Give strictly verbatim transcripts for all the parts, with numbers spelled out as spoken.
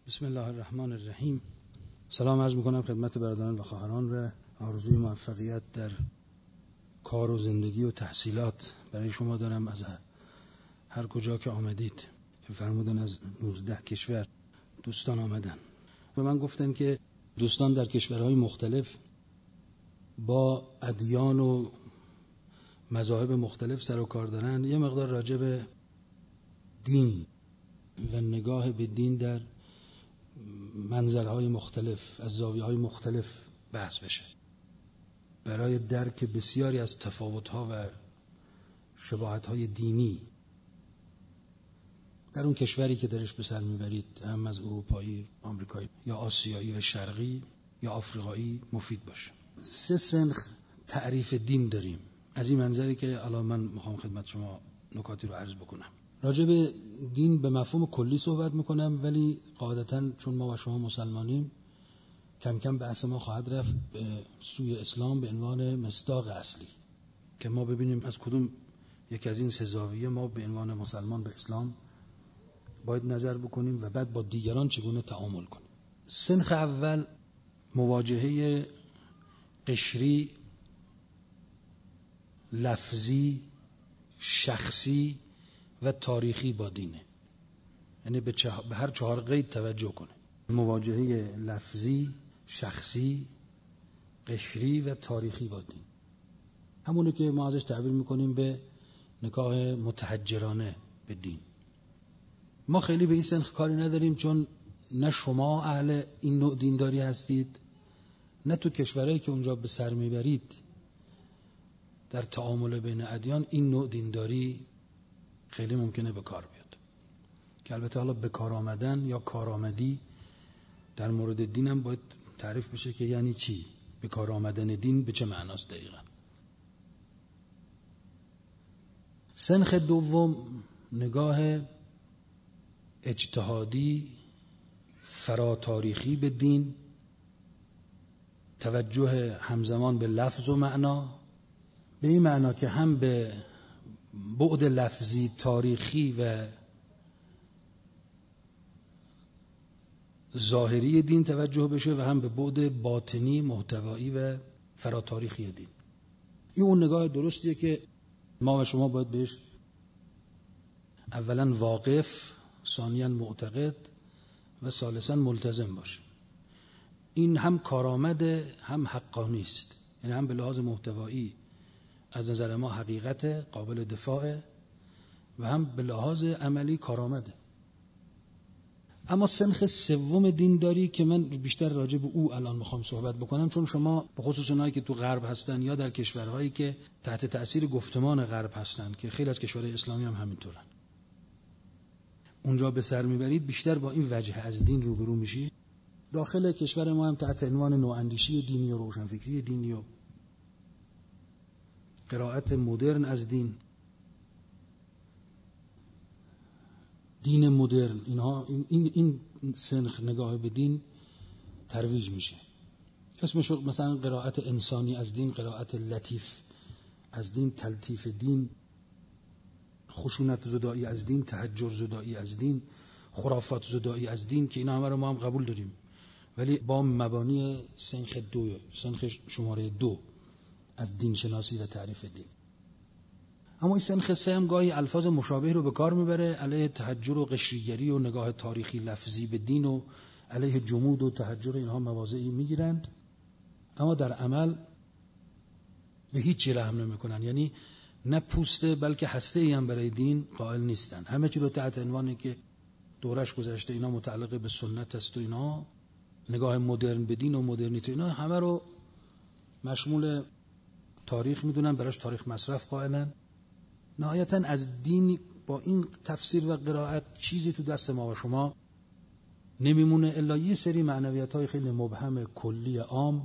بسم الله الرحمن الرحیم. سلام عرض میکنم خدمت برادران و خواهران و آرزوی موفقیت در کار و زندگی و تحصیلات برای شما دارم از هر کجا که آمدید. که فرمودن از نوزده کشور دوستان آمدن. به من گفتن که دوستان در کشورهای مختلف با ادیان و مذاهب مختلف سر و کار دارن. یه مقدار راجع به دین و نگاه به دین در منظرهای مختلف از زاویه‌های مختلف بحث بشه برای درک بسیاری از تفاوت‌ها و شباهت‌های دینی در اون کشوری که درش به سر میبرید، هم از اروپایی، آمریکایی یا آسیایی و شرقی یا آفریقایی، مفید باشه. سه سنخ تعریف دین داریم از این منظری که الان من میخوام خدمت شما نکاتی رو عرض بکنم. راجع به دین به مفهوم کلی صحبت میکنم، ولی قاعدتاً چون ما و شما مسلمانیم کم کم بحث ما خواهد رفت به سوی اسلام به عنوان مصداق اصلی که ما ببینیم از کدوم یک از این سه زاویه ما به عنوان مسلمان به اسلام باید نظر بکنیم و بعد با دیگران چگونه تعامل کنیم. سنخ اول مواجهه قشری، لفظی، شخصی و تاریخی با دینه. یعنی به, چه... به هر چهار قید توجه کنه. مواجهه لفظی، شخصی، قشری و تاریخی با دین. همونه که ما ازش تعبیر میکنیم به نگاه متحجرانه به دین. ما خیلی به این سنخ کاری نداریم، چون نه شما اهل این نوع دینداری هستید، نه تو کشورهایی که اونجا به سر میبرید در تعامل بین ادیان این نوع دینداری خیلی ممکنه به کار بیاد. که البته حالا به کار آمدن یا کارآمدی در مورد دین هم باید تعریف بشه که یعنی چی؟ به کار آمدن دین به چه معناست دقیقا؟ سنخ دوم نگاه اجتهادی فراتاریخی به دین، توجه همزمان به لفظ و معنا، به این معنا که هم به بعد لفظی تاریخی و ظاهری دین توجه بشه و هم به بعد باطنی محتوایی و فراتاریخی دین. این اون نگاه درستیه که ما و شما باید بهش اولا واقف، ثانیاً معتقد و ثالثاً ملتزم باشه. این هم کارآمده هم حقانی است. یعنی هم به لحاظ محتوایی از نظر ما حقیقت قابل دفاع و هم به لحاظ عملی کارآمده. اما سنخ سوم دینداری که من بیشتر راجع به او الان میخوام صحبت بکنم، چون شما به خصوص اونایی که تو غرب هستن یا در کشورهایی که تحت تأثیر گفتمان غرب هستن که خیلی از کشورهای اسلامی هم همینطورن، اونجا به سر میبرید بیشتر با این وجه از دین روبرو میشید. داخل کشور ما هم تحت عنوان نواندیشی دینی و روشنفکری دینی و قرائت مدرن از دین، دین مدرن، اینها این این این سنخ نگاه به دین ترویج میشه. اسمش مثلا قرائت انسانی از دین، قرائت لطیف از دین، تلطیف دین، خشونت زدایی از دین، تحجر زدایی از دین، خرافات زدایی از دین، که اینا همه رو ما هم قبول داریم، ولی با مبانی سنخ دو، سنخ شماره دو از دین شناسی و تعریف دین. اما این سنخ سه هم گاهی الفاظ مشابه رو به کار میبره علیه تحجر و قشریگری و نگاه تاریخی لفظی به دین و علیه جمود و تحجر، اینها مواضعی میگیرند اما در عمل به هیچ چی رحم نمیکنن. یعنی نه پوسته بلکه هسته ای هم برای دین قائل نیستن. همه چی رو تحت عنوانی که دورش گذشته اینا متعلق به سنت است و اینا نگاه مدرن به دین و مدرنیته، اینا همه رو مشمول تاریخ میدونن، براش تاریخ مصرف قائلن. نهایتاً از دین با این تفسیر و قرائت چیزی تو دست ما و شما نمیمونه الا یه سری معنویت‌های خیلی مبهم کلی عام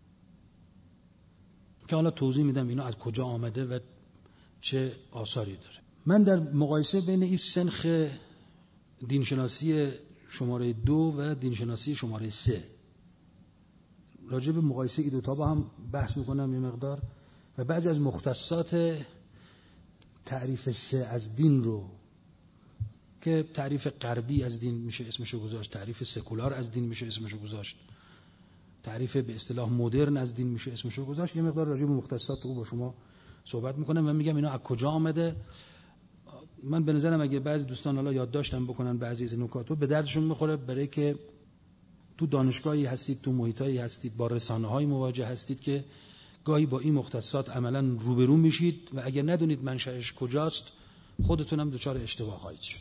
که حالا توضیح میدم اینا از کجا آمده و چه آثاری داره. من در مقایسه بین این سنخ دینشناسی شماره دو و دینشناسی شماره سه راجع به مقایسه این دوتا با هم بحث میکنم یه مقدار و بعضی از مختصات تعریف سه از دین رو که تعریف غربی از دین میشه اسمشو گذاشت، تعریف سکولار از دین میشه اسمشو گذاشت، تعریف به اصطلاح مدرن از دین میشه اسمشو گذاشت. یه مقدار راجع به مختصات او با شما صحبت میکنم. من میگم اینا از کجا آمده. من به نظرم اگه بعضی دوستان حالا یادداشتم بکنن بعضی از نکاتو به دردشون میخوره، برای که تو دانشگاهی هستید، تو محیطایی هستید، با رسانه‌های مواجه هستید که گاهی با این مختصات عملاً روبرو میشید و اگر ندونید منشأش کجاست خودتونم دچار اشتباه خواهید شد.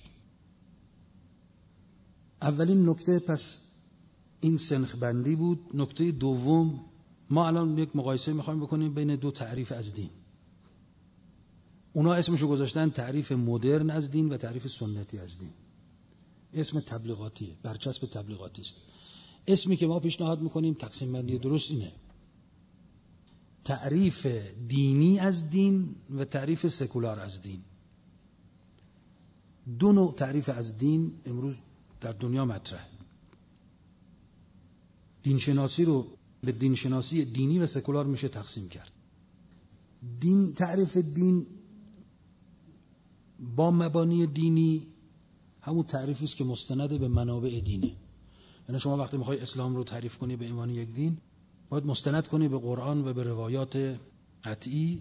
اولین نکته پس این سنخ بندی بود. نکته دوم، ما الان یک مقایسه میخوایم بکنیم بین دو تعریف از دین. اونا اسمشو گذاشتن تعریف مدرن از دین و تعریف سنتی از دین. اسم تبلیغاتیه، برچسب تبلیغاتی است. اسمی که ما پیشنهاد میکنیم تقسیم بندی درست اینه: تعریف دینی از دین و تعریف سکولار از دین. دو نوع تعریف از دین امروز در دنیا مطرحه. دینشناسی رو به دینشناسی دینی و سکولار میشه تقسیم کرد. دین، تعریف دین با مبانی دینی همون تعریفی است که مستند به منابع دینه. یعنی شما وقتی میخوای اسلام رو تعریف کنی به عنوان یک دین باید مستند کنی به قرآن و به روایات قطعی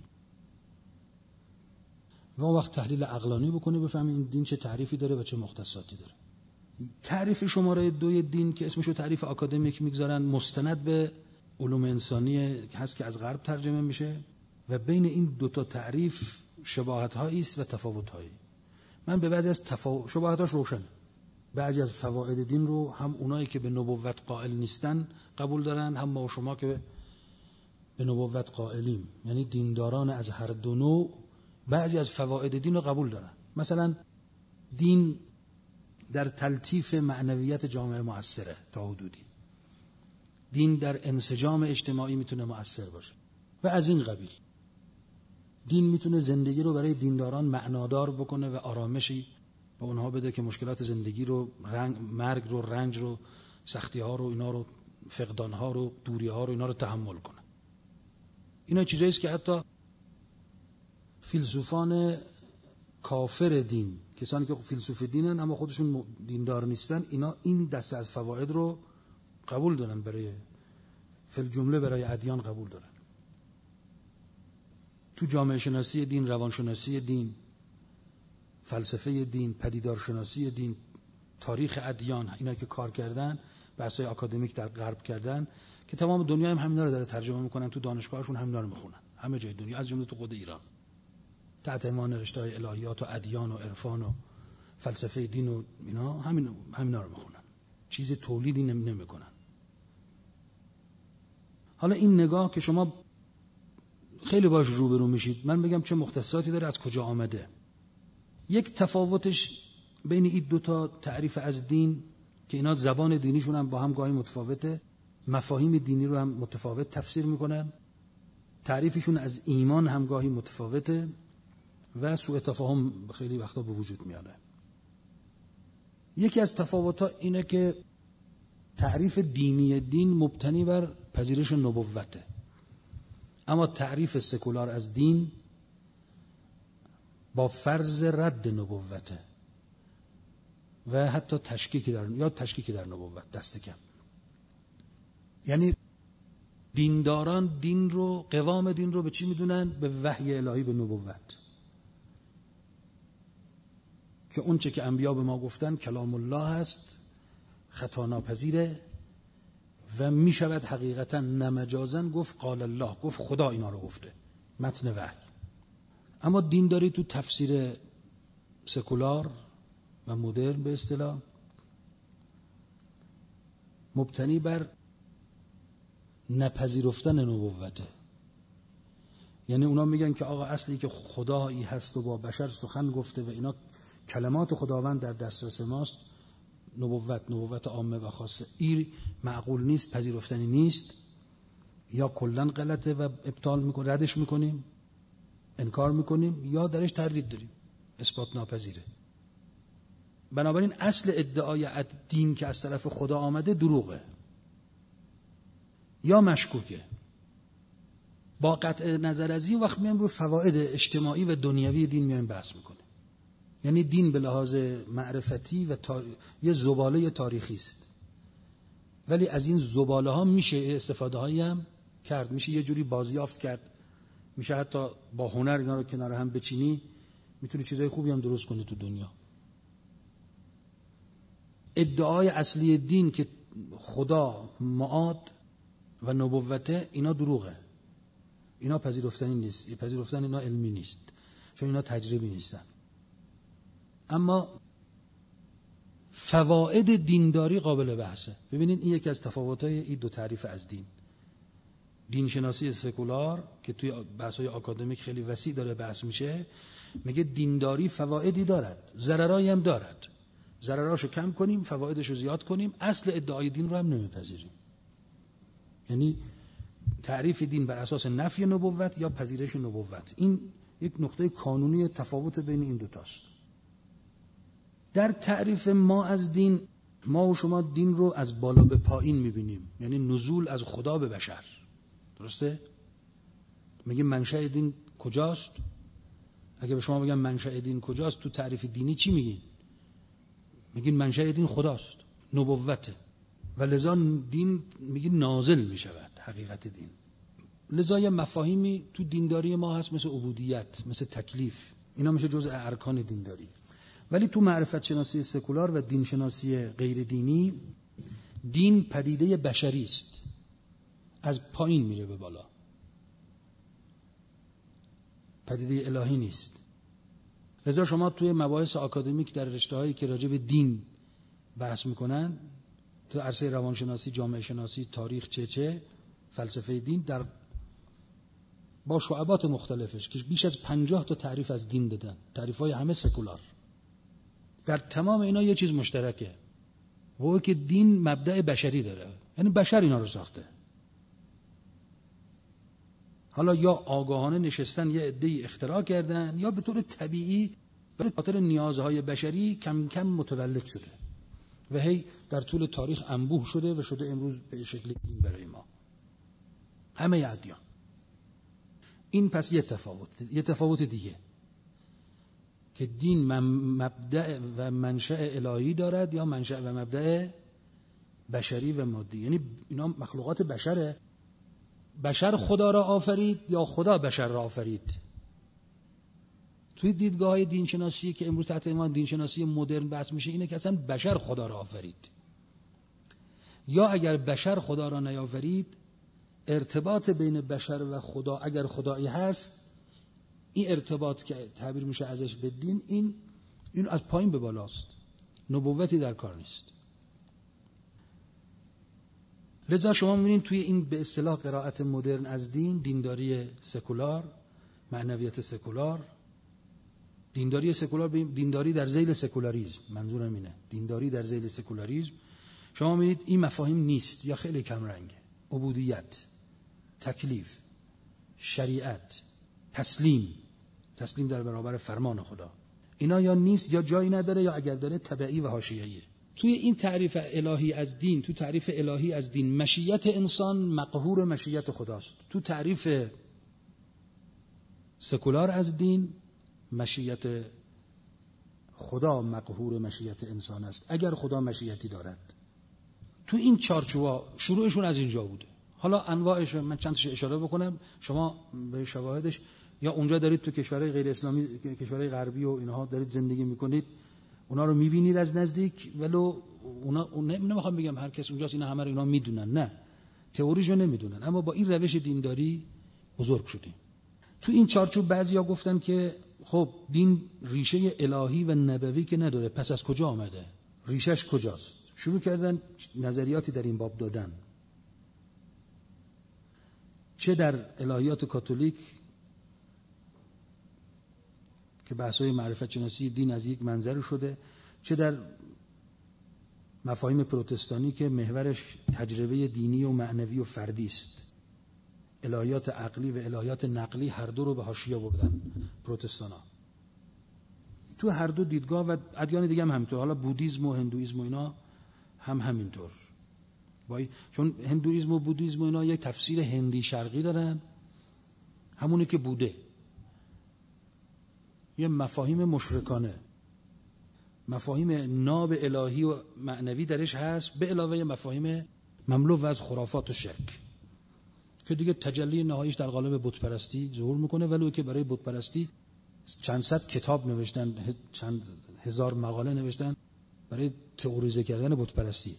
و اون وقت تحلیل عقلانی بکنی بفهمی این دین چه تعریفی داره و چه مختصاتی داره. تعریف شماره دوی دین که اسمشو تعریف آکادمیک میگذارن مستند به علوم انسانی هست که از غرب ترجمه میشه و بین این دوتا تعریف شباهت هایی است و تفاوت هایی. من به بعضی از تفاوت شباهتاش روشن. بعضی از فواید دین رو هم اونایی که به نبوت قائل نیستن قبول دارن، هم ما و شما که به نبوت قائلیم، یعنی دینداران از هر دو نوع بعضی از فواید دین رو قبول دارن. مثلا دین در تلطیف معنویت جامعه مؤثره تا حدودی. دین در انسجام اجتماعی میتونه مؤثر باشه و از این قبیل. دین میتونه زندگی رو برای دینداران معنادار بکنه و آرامشی به اونها بده که مشکلات زندگی رو، رنج، مرگ رو، رنج رو، سختی ها رو، اینا رو، فقدان ها رو، دوری ها رو، اینا رو تحمل کنه. اینا چیزایی است که حتی فیلسوفان کافر دین، کسانی که فیلسوف دینن اما خودشون دیندار نیستن، اینا این دسته از فواید رو قبول دارن، برای فل جمله برای ادیان قبول دارن. تو جامعه شناسی دین، روانشناسی دین، فلسفه دین، پدیدارشناسی دین، تاریخ ادیان، اینا که کار کردن، بحث‌های آکادمیک در غرب کردن که تمام دنیا هم همینا رو داره ترجمه میکنن، تو دانشگاهشون همینا رو میخونن، همه جای دنیا از جمله تو خود ایران، تحت عنوان رشته‌های الهیات و ادیان و عرفان و فلسفه دین و اینا همین همینا رو میخونن، چیز تولیدی نمیکنن. حالا این نگاه که شما خیلی باش روبرو میشید، من بگم چه مختصاتی داره، از کجا آمده. یک تفاوتش بین این دو تا تعریف از دین که اینا زبان دینیشون هم با هم گاهی متفاوته، مفاهیم دینی رو هم متفاوت تفسیر میکنن، تعریفشون از ایمان هم گاهی متفاوته و سوء تفاهم خیلی وقتا به وجود میاره. یکی از تفاوت‌ها اینه که تعریف دینی دین مبتنی بر پذیرش نبوته، اما تعریف سکولار از دین با فرض رد نبوته و حتی تشکیک در یا تشکیک در نبوت دست کم. یعنی دینداران دین رو، قوام دین رو به چی میدونن؟ به وحی الهی، به نبوت، که اون چه که انبیا به ما گفتن کلام الله هست، خطا ناپذیره و میشود حقیقتا نمجازن گفت قال الله، گفت خدا اینا رو گفته، متن وحی. اما دینداری تو تفسیر سکولار و مدرن به اصطلاح مبتنی بر نپذیرفتن نبوته. یعنی اونا میگن که آقا اصلی که خدایی هست و با بشر سخن گفته و اینا کلمات خداوند در دسترس ماست، نبوت، نبوت عامه و خاصه، این معقول نیست، پذیرفتنی نیست، یا کلا غلطه و ابطال میکنیم، ردش میکنیم، انکار میکنیم، یا درش تردید داریم، اثبات ناپذیره. بنابراین اصل ادعای دین که از طرف خدا آمده دروغه یا مشکوکه. با قطع نظر از این وقت میایم رو فواید اجتماعی و دنیوی دین میایم بحث میکنیم. یعنی دین به لحاظ معرفتی و تار... یه زباله تاریخی است، ولی از این زباله ها میشه استفاده هایی هم کرد، میشه یه جوری بازیافت کرد، میشه حتی با هنر اینا رو کنار هم بچینی، میتونی چیزای خوبی هم درست کنی تو دنیا. ادعای اصلی دین که خدا، معاد و نبوته، اینا دروغه، اینا پذیرفتنی نیست، پذیرفتن اینا علمی نیست، چون اینا تجربی نیستن. اما فواید دینداری قابل بحثه. ببینید این یکی از تفاوت‌های این دو تعریف از دین. دین شناسی سکولار که توی بحث‌های آکادمیک خیلی وسیع داره بحث میشه، میگه دینداری فوایدی دارد، ضررایی هم دارد، ضرراشو کم کنیم، فوایدشو زیاد کنیم، اصل ادعای دین رو هم نمیپذیریم. یعنی تعریف دین بر اساس نفی نبوت یا پذیرش نبوت، این یک نقطه کانونی تفاوت بین این دوتاست. در تعریف ما از دین، ما و شما دین رو از بالا به پایین میبینیم، یعنی نزول از خدا به بشر. درسته؟ میگه منشأ دین کجاست؟ اگه به شما بگم منشأ دین کجاست، تو تعریف دینی چی میگین؟ میگین منشأ دین خداست، نبوته، و لذا دین میگه نازل میشود حقیقت دین. لذا یه مفاهیمی تو دینداری ما هست مثل عبودیت، مثل تکلیف، اینا میشه جزء ارکان دینداری. ولی تو معرفت شناسی سکولار و دین شناسی غیر دینی، دین پدیده بشری است، از پایین میره به بالا، پدیده الهی نیست. لذا شما توی مباحث آکادمیک در رشته‌هایی که راجع به دین بحث میکنن، تو عرصه روانشناسی، جامعه شناسی، تاریخ، چه چه فلسفه دین، در با شعبات مختلفش که بیش از پنجاه تا تعریف از دین دادن، تعریف‌های همه سکولار. در تمام اینا یه چیز مشترکه، و که دین مبدأ بشری داره، یعنی بشر اینا رو ساخته. حالا یا آگاهانه نشستن یه عده‌ای اختراع کردن، یا به طور طبیعی به خاطر نیازهای بشری کم کم متولد شده و هی در طول تاریخ انبوه شده و شده امروز به شکل دین برای ما، همه ادیان. این پس یه تفاوت، یه تفاوت دیگه، که دین مبدأ و منشأ الهی دارد یا منشأ و مبدأ بشری و مادی. یعنی اینا مخلوقات بشره، بشر خدا را آفرید یا خدا بشر را آفرید. توی دیدگاه دین شناسی که امروز تحت عنوان دین شناسی مدرن بحث میشه، اینه که اصلا بشر خدا را آفرید، یا اگر بشر خدا را نیافرید، ارتباط بین بشر و خدا اگر خدایی هست، این ارتباط که تعبیر میشه ازش به دین، این این از پایین به بالاست، نبوتی در کار نیست. لذا شما میبینید توی این به اصطلاح قرائت مدرن از دین، دینداری سکولار، معنویت سکولار، دینداری سکولار، دینداری در ذیل سکولاریسم، منظورم اینه، دینداری در ذیل سکولاریسم، شما میبینید این مفاهیم نیست یا خیلی کم رنگه. عبودیت، تکلیف، شریعت، تسلیم، تسلیم در برابر فرمان خدا، اینا یا نیست یا جایی نداره، یا اگر داره تبعی و حاشیه‌ایه. توی این تعریف الهی از دین، تو تعریف الهی از دین، مشیت انسان مقهور مشیت خداست. تو تعریف سکولار از دین، مشیت خدا مقهور مشیت انسان است، اگر خدا مشیتی دارد. تو این چارچوبا شروعشون از اینجا بوده. حالا انواعش من چند تا اشاره بکنم، شما به شواهدش، یا اونجا دارید تو کشورهای غیر اسلامی، کشورهای غربی و اینها دارید زندگی میکنید، اونا رو میبینید از نزدیک، ولو اونا نمیخوام بگم هر کس اونجاست اینا همه رو اینا میدونن، نه، تئوریشو نمیدونن، اما با این روش دینداری بزرگ شدیم. تو این چارچوب بعضیا گفتن که خب دین ریشه الهی و نبوی که نداره، پس از کجا آمده؟ ریشش کجاست؟ شروع کردن نظریاتی در این باب دادن، چه در الهیات کاتولیک که بحث‌های معرفت شناسی دین از یک منظر شده، چه در مفاهیم پروتستانی که محورش تجربه دینی و معنوی و فردی است. الهیات عقلی و الهیات نقلی هر دو رو به حاشیه بردن پروتستانا. تو هر دو دیدگاه و ادیان دیگه هم همینطور، حالا بودیسم و هندویسم و اینا هم همینطور. وای، چون هندویسم و بودیسم و اینا یک تفسیر هندی شرقی دارن، همونی که بوده، یه مفاهیم مشرکانه، مفاهیم ناب الهی و معنوی درش هست، به علاوه مفاهیم مملو از خرافات و شرک که دیگه تجلی نهاییش در قالب بت پرستی ظهور میکنه، ولو که برای بت پرستی چند صد کتاب نوشتن، چند هزار مقاله نوشتن برای تئوریزه کردن بت پرستی.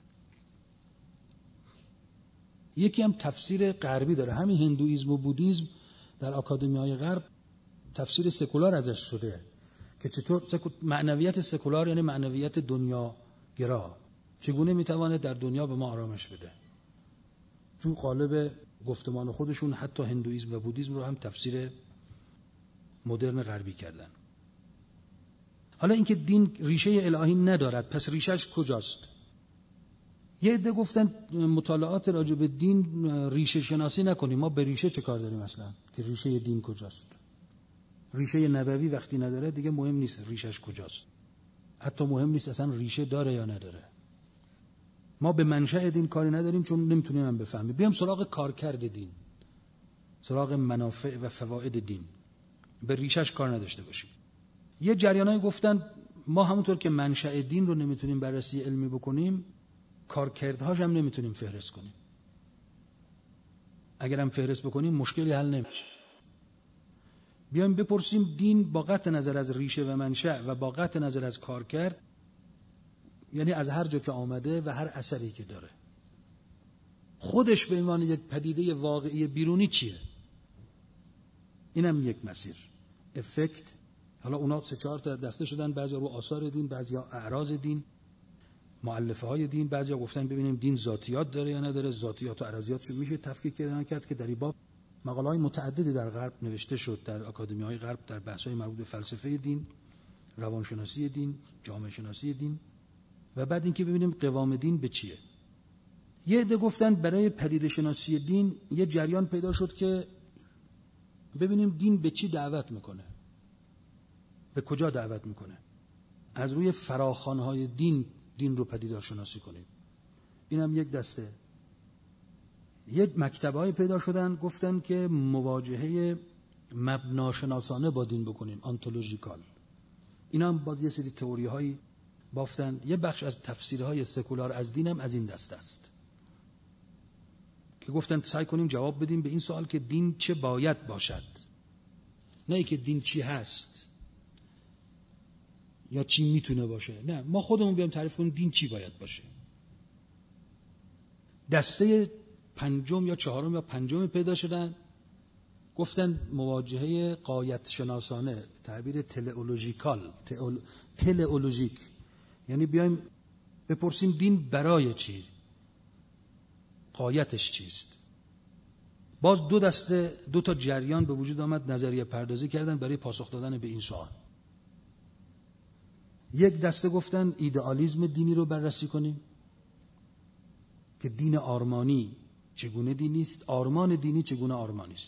یکی هم تفسیر غربی داره، همین هندویسم و بودیسم در آکادمی‌های غرب تفسیر سکولار ازش شده که چطور سکو... معنویت سکولار یعنی معنویت دنیا گرا چگونه میتواند در دنیا به ما آرامش بده. تو قالب گفتمان خودشون حتی هندویسم و بودیسم رو هم تفسیر مدرن غربی کردن. حالا اینکه دین ریشه الهی ندارد، پس ریشهش کجاست؟ یه عده گفتن مطالعات راجع به دین ریشه شناسی نکنیم، ما به ریشه چه کار داریم اصلا که ریشه دین کجاست؟ ریشه نبوی وقتی نداره دیگه مهم نیست ریشهش کجاست، حتی مهم نیست اصلا ریشه داره یا نداره. ما به منشأ دین کاری نداریم چون نمیتونیم هم بفهمیم. بیام سراغ کارکرد دین، سراغ منافع و فواید دین، به ریشهش کار نداشته باشیم. یه جریانایی گفتن ما همونطور که منشأ دین رو نمیتونیم بررسی علمی بکنیم، کارکردهاش هم نمیتونیم فهرست کنیم. اگر هم فهرست بکنیم مشکلی حل نمیشه. بیایم بپرسیم دین با قطع نظر از ریشه و منشأ و با قطع نظر از کارکرد، یعنی از هر جا که آمده و هر اثری که داره، خودش به عنوان یک پدیده واقعی بیرونی چیه؟ اینم یک مسیر. افکت، حالا اونا سه چهار تا دسته شدن، بعضی رو آثار دین، بعضی اعراض دین، مؤلفه های دین، بعضی گفتن ببینیم دین ذاتیات داره یا نداره، ذاتیات و اعراضیاتش میشه تفکیک کردن کرد که در این باب مقاله های متعددی در غرب نوشته شد، در آکادمی های غرب، در بحث های مربوط به فلسفه دین، روانشناسی دین، جامعه شناسی دین. و بعد اینکه ببینیم قوام دین به چیه. یه عده گفتن برای پدیده شناسی دین یه جریان پیدا شد که ببینیم دین به چی دعوت میکنه، به کجا دعوت میکنه، از روی فراخوان‌های دین دین رو پدیدار شناسی کنیم. اینم یک دسته. یه مکتب‌های پیدا شدن گفتن که مواجهه مبناشناسانه با دین بکنیم، آنتولوژیکال. اینا هم باز یه سری تئوری‌هایی بافتن. یه بخش از تفسیرهای سکولار از دینم از این دسته است که گفتن سعی کنیم جواب بدیم به این سوال که دین چه باید باشد، نه اینکه دین چی هست یا چی میتونه باشه. نه، ما خودمون بیام تعریف کنیم دین چی باید باشه. دسته پنجم یا چهارم یا پنجم پیدا شدن، گفتن مواجهه غایت شناسانه، تعبیر تلئولوژیکال، تئول... تلئولوژیک، یعنی بیایم بپرسیم دین برای چی، غایتش چیست. باز دو دسته، دو تا جریان به وجود آمد، نظریه پردازی کردن برای پاسخ دادن به این سوال. یک دسته گفتن ایدئالیسم دینی رو بررسی کنیم که دین آرمانی چگونه دینی است، آرمان دینی چگونه آرمانی است.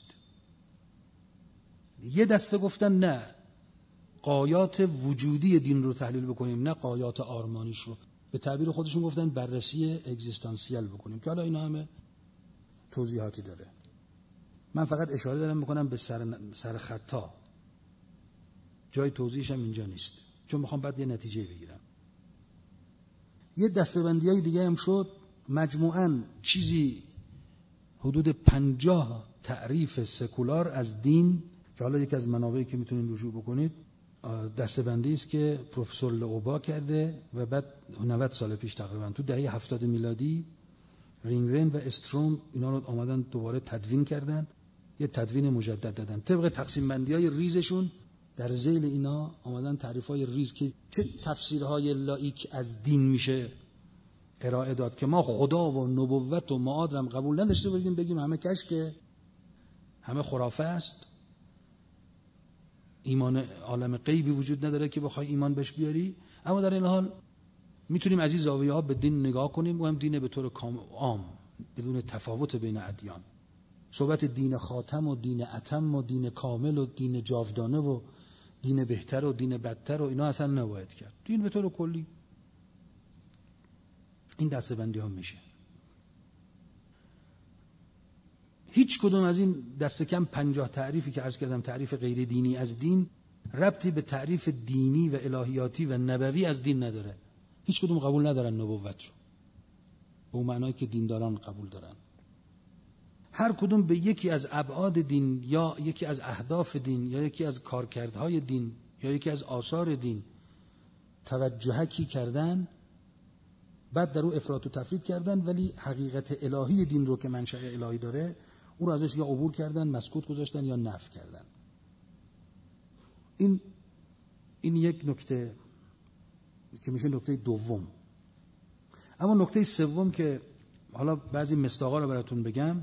یه دسته گفتن نه، غایات وجودی دین رو تحلیل بکنیم، نه غایات آرمانیش رو. به تعبیر خودشون گفتن بررسی اگزیستانسیال بکنیم که حالا اینا همه توضیحاتی داره. من فقط اشاره دارم بکنم به سر, سر خطا، جای توضیحش هم اینجا نیست چون میخوام بعد یه نتیجه بگیرم. یه دسته‌بندی های دیگه هم شد، مجموعاً چیزی حدود پنجاه تعریف سکولار از دین که حالا یکی از منابعی که میتونید رجوع بکنید دسته‌بندی است که پروفسور لئوبا کرده و بعد نود سال پیش تقریبا تو دهه هفتاد میلادی رینگرن و استروم اینا رو آمدن دوباره تدوین کردن، یه تدوین مجدد دادن طبق تقسیم بندی‌های ریزشون. در ذیل اینا آمدن تعریف‌های ریز که چه تفسیرهای لایک از دین میشه ارائه داد که ما خدا و نبوت و معاد هم قبول نداشته باشیم، بگیم همه کشکه، همه خرافه است، ایمان عالم غیبی وجود نداره که بخوای ایمان بهش بیاری. اما در این حال میتونیم از این زاویه‌ها به دین نگاه کنیم و هم دین به طور عام بدون تفاوت بین ادیان. صحبت دین خاتم و دین اتم و دین کامل و دین جاودانه و دین بهتر و دین بدتر و اینا اصلا نباید کرد. دین به طور کلی این دسته‌بندی ها میشه. هیچ کدوم از این دست کم پنجاه تعریفی که عرض کردم تعریف غیر دینی از دین ربطی به تعریف دینی و الهیاتی و نبوی از دین نداره. هیچ کدوم قبول ندارن نبوت رو به اون معنایی که دینداران قبول دارن. هر کدوم به یکی از ابعاد دین یا یکی از اهداف دین یا یکی از کارکردهای دین یا یکی از آثار دین توجهکی کردن، بعد در او افراط و تفرید کردن، ولی حقیقت الهی دین رو که منشأ الهی داره او رو ازش یا عبور کردن، مسکوت گذاشتن یا نفی کردن. این این یک نکته که میشه نکته دوم. اما نکته سوم که حالا بعضی مصداقا رو براتون بگم.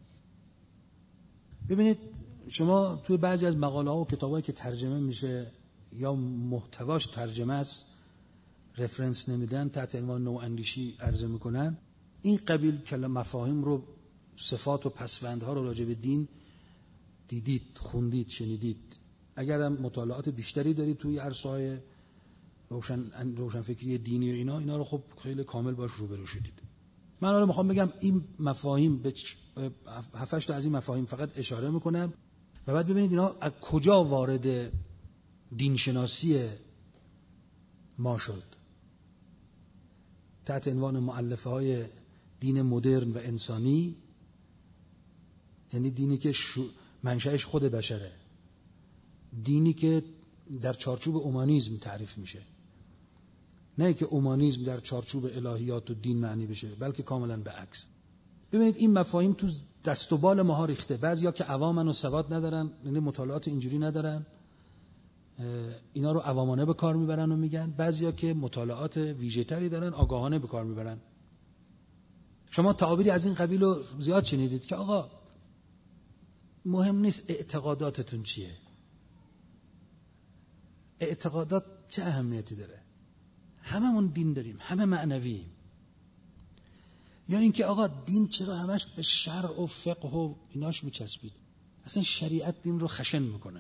ببینید شما توی بعضی از مقاله ها و کتابایی که ترجمه میشه یا محتواش ترجمه است، رفرنس نمیدن، تحت عنوان نواندیشی عرضه میکنن، این قبیل کلمه مفاهیم رو، صفات و پسوندها رو راجع به دین دیدید، خوندید، شنیدید. اگر هم مطالعات بیشتری دارید توی عرصه‌های روشن روشنفکری دینی و اینا اینا رو خب خیلی کامل باش روبرو شدید. من حالا میخوام بگم این مفاهیم به هفت هشت تا از این مفاهیم فقط اشاره میکنم و بعد ببینید اینا از کجا وارد دینشناسی ما شد. تحت عنوان مؤلفه های دین مدرن و انسانی، یعنی دینی که منشأش خود بشره، دینی که در چارچوب اومانیسم تعریف میشه، نه که اومانیسم در چارچوب الهیات و دین معنی بشه، بلکه کاملا به عکس. ببینید این مفاهیم تو دست و بال ماها ریخته. بعضیا که عوامن و سواد ندارن، یعنی مطالعات اینجوری ندارن، اینا رو عوامانه به کار میبرن و میگن. بعضیا که مطالعات ویژه‌تری دارن آگاهانه به کار میبرن. شما تعابیری از این قبیل رو زیاد شنیدید که آقا مهم نیست اعتقاداتتون چیه، اعتقادات چه اهمیتی داره، هممون دین داریم، همه معنوییم. یا اینکه آقا دین چرا همش به شرع و فقه و ایناش میچسبید؟ اصلا شریعت دین رو خشن میکنه.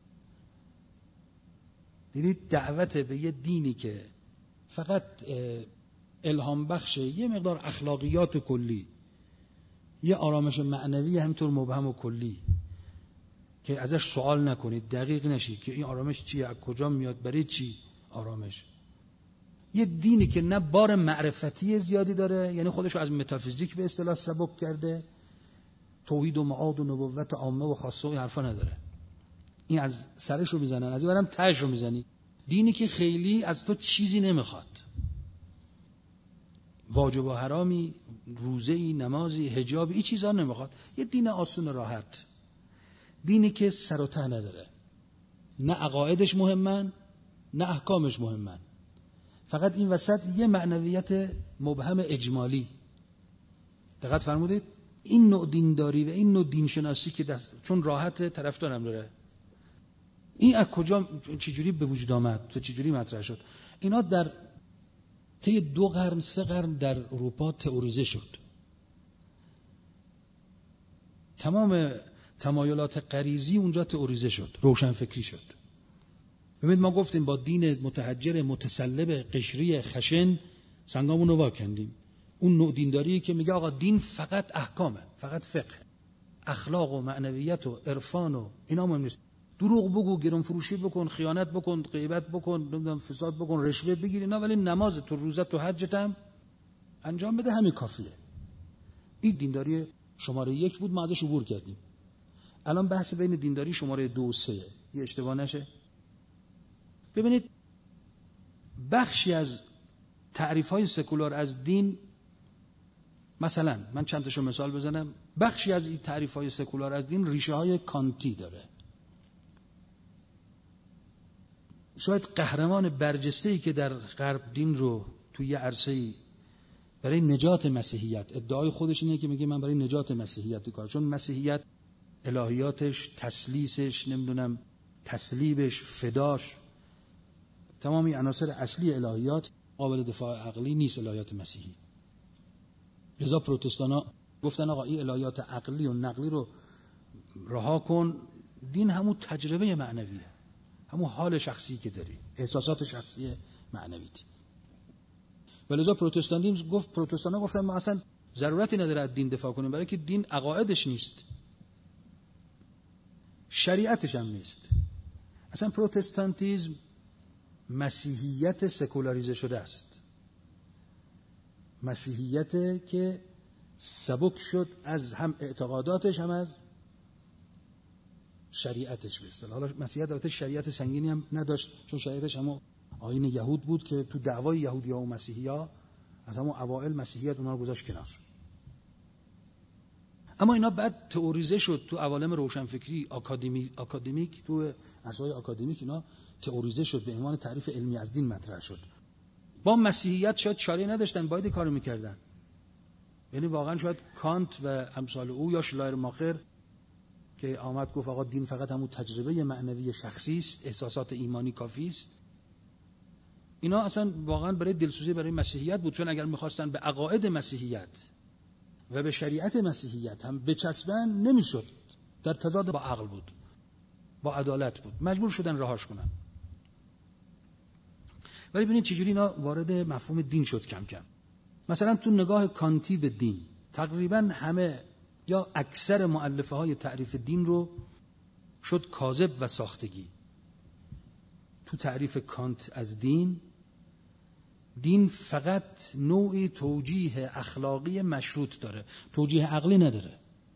دیدید دعوت به یه دینی که فقط الهام بخشه، یه مقدار اخلاقیات کلی، یه آرامش معنوی همینطور مبهم و کلی که ازش سوال نکنید، دقیق نشید که این آرامش چیه، از کجا میاد، برای چی آرامش. یه دینی که نه بار معرفتی زیادی داره، یعنی خودشو از متافیزیک به اصطلاح سبک کرده، توحید و معاد و نبوت عامه و خاصه و حرفا نداره. این از سرشو میزنن، از این برم تهشو میزنی. دینی که خیلی از تو چیزی نمیخواد، واجب و حرامی، روزه‌ای، نمازی، حجابی، این چیزا نمیخواد. یه دین آسون راحت، دینی که سر و ته نداره، نه عقایدش مهمن نه احکامش مهمن، فقط این وسط یه معنویت مبهم اجمالی. دقت فرمودید؟ این نوع دینداری و این نوع دینشناسی که دست چون راحت طرفدارم داره، این از کجا چجوری به وجود آمد و چجوری مطرح شد؟ اینا در طی دو قرن سه قرن در اروپا تئوریزه شد. تمام تمایلات غریزی اونجا تئوریزه شد، روشنفکری شد. ببینید ما گفتیم با دین متحجر متسلب قشری خشن سنگامون رو واکندیم. اون نوع دینداری که میگه آقا دین فقط احکامه، فقط فقه، اخلاق و معنویت و عرفان و اینا مهم نیست. دروغ بگو، گران فروشی بکن، خیانت بکن، غیبت بکن، نمیدونم فساد بکن، رشوه بگیر، اینا، ولی نماز تو، روزت تو، حجت هم انجام بده، همین کافیه. این دینداری شماره یک بود، ما ازش عبور کردیم. الان بحث بین دینداری شماره دو و سه، یه اشتباه نشه. ببینید بخشی از تعریف‌های سکولار از دین، مثلا من چند تاشو مثال بزنم، بخشی از این تعریف‌های سکولار از دین ریشه‌های کانتی داره. شاید قهرمان برجسته‌ای که در غرب دین رو توی یه عرصه‌ای برای نجات مسیحیت، ادعای خودش اینه که میگه من برای نجات مسیحیت کار، چون مسیحیت الهیاتش، تسلیسش، نمیدونم تسلیبش، فداش، تمامی عناصر اصلی الهیات قابل دفاع عقلی نیست، الهیات مسیحی. لذا پروتستانا گفتن آقا این الهیات عقلی و نقلی رو رها کن، دین همون تجربه معنویه، همون حال شخصی که داری، احساسات شخصی معنویت. ولذا پروتستانیسم گفت، پروتستانا گفتن ما اصلا ضرورتی نداره از دین دفاع کنیم، برای که دین عقایدش نیست، شریعتش هم نیست. اصلا پروتستانتیزم مسیحیت سکولاریزه شده است. مسیحیت که سبک شد از هم اعتقاداتش هم از شریعتش. به اصطلاح حالا مسیحیت البته شریعت سنگینی هم نداشت، چون شریعتش هم آیین یهود بود که تو دعوای یهودی‌ها و مسیحی‌ها از همون اوائل مسیحیت اونها رو گذاشت کنار. اما اینا بعد تئوریزه شد تو عوالم روشنفکری آکادمی آکادمیک تو عصای آکادمیک اینا تئوریزه شد، به عنوان تعریف علمی از دین مطرح شد. با مسیحیت شاید چاره نداشتن، باید کارو می‌کردن. یعنی واقعا شاید کانت و امثال او یا شلایرماخر که آمد گفت آقا دین فقط همون تجربه معنوی شخصی است، احساسات ایمانی کافی است، اینا اصلا واقعا برای دلسوزی برای مسیحیت بود. چون اگر می‌خواستن به عقاید مسیحیت و به شریعت مسیحیت هم بچسبن نمیشد، در تضاد با عقل بود، با عدالت بود، مجبور شدن رهاش کنن. ولی ببینید چجوری اینا وارد مفهوم دین شد کم کم. مثلا تو نگاه کانتی به دین تقریبا همه یا اکثر مؤلفه های تعریف دین رو شد کاذب و ساختگی. تو تعریف کانت از دین، دین فقط نوعی توجیه اخلاقی مشروط داره، توجیه عقلی نداره.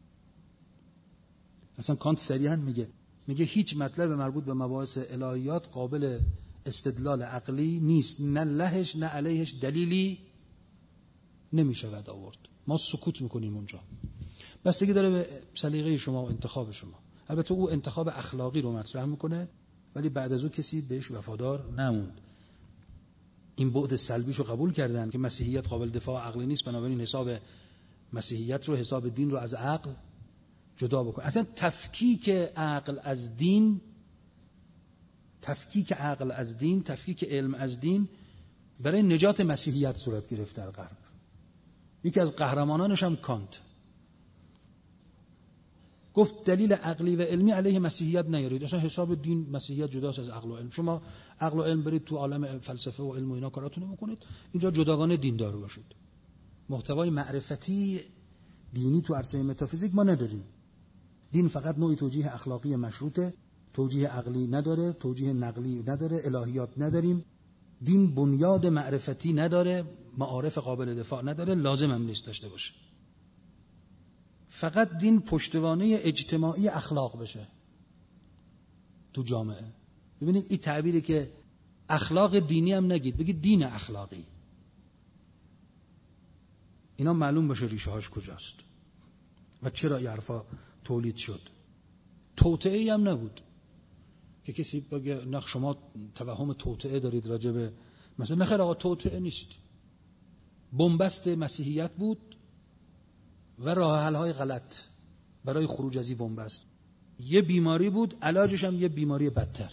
مثلا کانت صریحاً میگه میگه هیچ مطلب مربوط به مباحث الهیات قابل استدلال عقلی نیست، نه لهش نه علیهش دلیلی نمیشود آورد، ما سکوت میکنیم اونجا. بستگی داره به سلیقه شما و انتخاب شما. البته او انتخاب اخلاقی رو مطرح میکنه، ولی بعد از او کسی بهش وفادار نموند. این بعد سلبیشو قبول کردن که مسیحیت قابل دفاع عقلی نیست، بنابراین حساب مسیحیت رو، حساب دین رو از عقل جدا بکن. اصلا تفکیک عقل از دین، تفکیک عقل از دین، تفکیک علم از دین برای نجات مسیحیت صورت گرفت در غرب. یکی از قهرمانانش هم کانت گفت دلیل عقلی و علمی علیه مسیحیت نیارید، اصلا حساب دین مسیحیت جداست از عقل و علم. شما عقل و علم برید تو عالم فلسفه و علم و اینا کاراتون رو بکنید، اینجا جداگانه دیندار باشید. محتوای معرفتی دینی تو عرصه متافیزیک ما نداریم. دین فقط نوعی توجیه اخلاقی مشروطه، توجیه عقلی نداره، توجیه نقلی نداره، الهیات نداریم. دین بنیاد معرفتی نداره، معارف قابل دفاع نداره، لازم هم نیست داشته باشه. فقط دین پشتوانه اجتماعی اخلاق بشه تو جامعه. ببینید این تعبیری که اخلاق دینی هم نگید، بگید دین اخلاقی، اینا معلوم باشه ریشه هاش کجاست و چرا این حرفا تولید شد. توطئه‌ای هم نبود که کسی بگه نه شما توهم توطئه دارید راجع به مثلا. نخیر آقا، توطئه نیست، بنبست مسیحیت بود و راه حل‌های غلط برای خروج از این بنبست. یه بیماری بود، علاجش هم یه بیماری بدتر.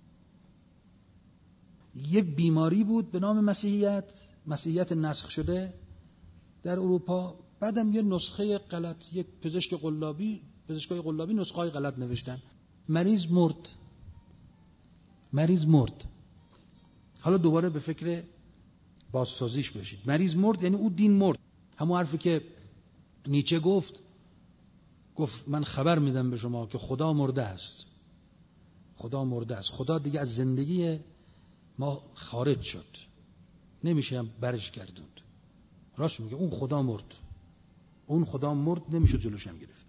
یه بیماری بود به نام مسیحیت، مسیحیت نسخ شده در اروپا، بعدم یه نسخه غلط، یک پزشک قلابی، پزشکای قلابی نسخه‌های غلط نوشتن، مریض مرد. مریض مرد. حالا دوباره به فکر بازسازیش بشید. مریض مرد یعنی او دین مرد. همون حرفی که نیچه گفت، گفت من خبر میدم به شما که خدا مرده است. خدا مرده است. خدا دیگه از زندگی ما خارج شد، نمیشه هم برش گردوند. راست میگه، اون خدا مرد، اون خدا مرد، نمیشه جلوش هم گرفت.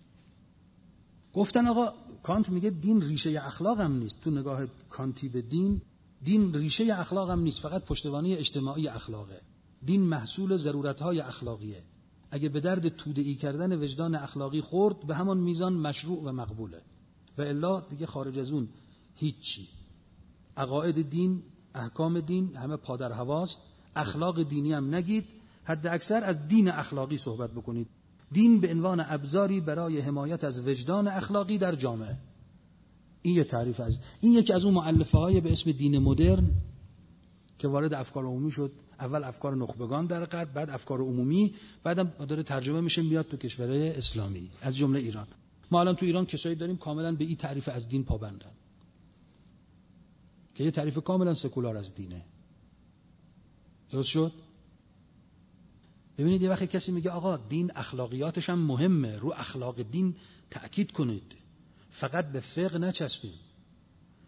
گفتن آقا کانت میگه دین ریشه اخلاق هم نیست. تو نگاه کانتی به دین، دین ریشه اخلاق هم نیست، فقط پشتوانه اجتماعی اخلاقه. دین محصول ضرورت‌های اخلاقیه. اگه به درد توده‌ای کردن وجدان اخلاقی خورد، به همان میزان مشروع و مقبوله، و الا دیگه خارج از اون هیچی. عقاید دین، احکام دین همه پادر هواست. اخلاق دینی هم نگید، حد اکثر از دین اخلاقی صحبت بکنید. دین به عنوان ابزاری برای حمایت از وجدان اخلاقی در جامعه. این یه تعریف از این یکی از اون مؤلفه‌های به اسم دین مدرن که وارد افکار عمومی شد. اول افکار نخبگان در غرب، بعد افکار عمومی، بعدم داره ترجمه میشه میاد تو کشورهای اسلامی از جمله ایران. ما الان تو ایران کسایی داریم کاملا به این تعریف از دین پابندن که یه تعریف کاملا سکولار از دینه. درست شد؟ ببینید یه وقتی کسی میگه آقا دین اخلاقیاتش هم مهمه، رو اخلاق دین تأکید کنید، فقط به فقه نچسبیم.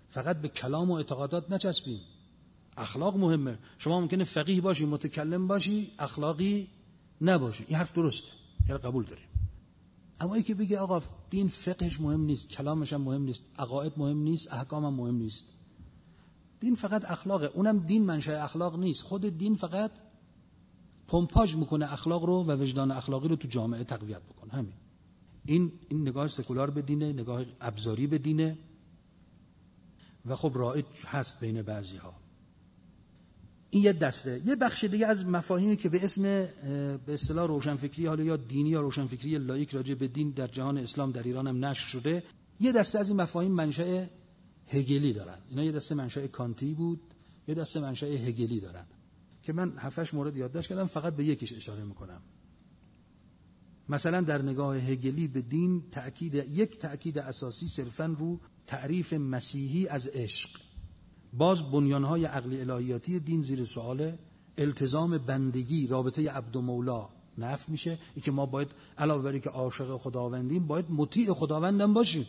فقط به کلام و اعتقادات نچسبیم. اخلاق مهمه. شما ممکنه فقیه باشی، متکلم باشی، اخلاقی نباشی. این حرف درسته، یعنی قبول داریم. اما ای که بگه آقا دین فقهش مهم نیست، کلامش هم مهم نیست، عقاید مهم نیست، احکام هم مهم نیست. دین فقط اخلاقه. اونم دین منشأ اخلاق نیست. خود دین فقط پمپاژ میکنه اخلاق رو و وجدان اخلاقی رو تو جامعه تقویت بکنه. همین. این این نگاه سکولار به دینه، نگاه ابزاری به دینه و خب رایج هست بین بعضی ها. این یه دسته. یه بخش دیگه از مفاهیمی که به اسم به اصطلاح روشنفکری، حالا یا دینی یا روشنفکری لاییک راجع به دین در جهان اسلام در ایران هم نشر شده، یه دسته از این مفاهیم منشأ هگلی دارن. اینا یه دسته منشأ کانتی بود، یه دسته منشأ هگلی دارن که من هفتش مورد یادداشت کردم، فقط به یکیش اشاره میکنم. مثلا در نگاه هگلی به دین تأکید یک تأکید اساسی صرفاً رو تعریف مسیحی از عشق. باز بنیانهای عقلی الهیاتی دین زیر سؤاله. التزام بندگی، رابطه عبد و مولا نفی میشه. این که ما باید علاوه بر اینکه عاشق خداوندیم باید مطیع خداوندم باشیم.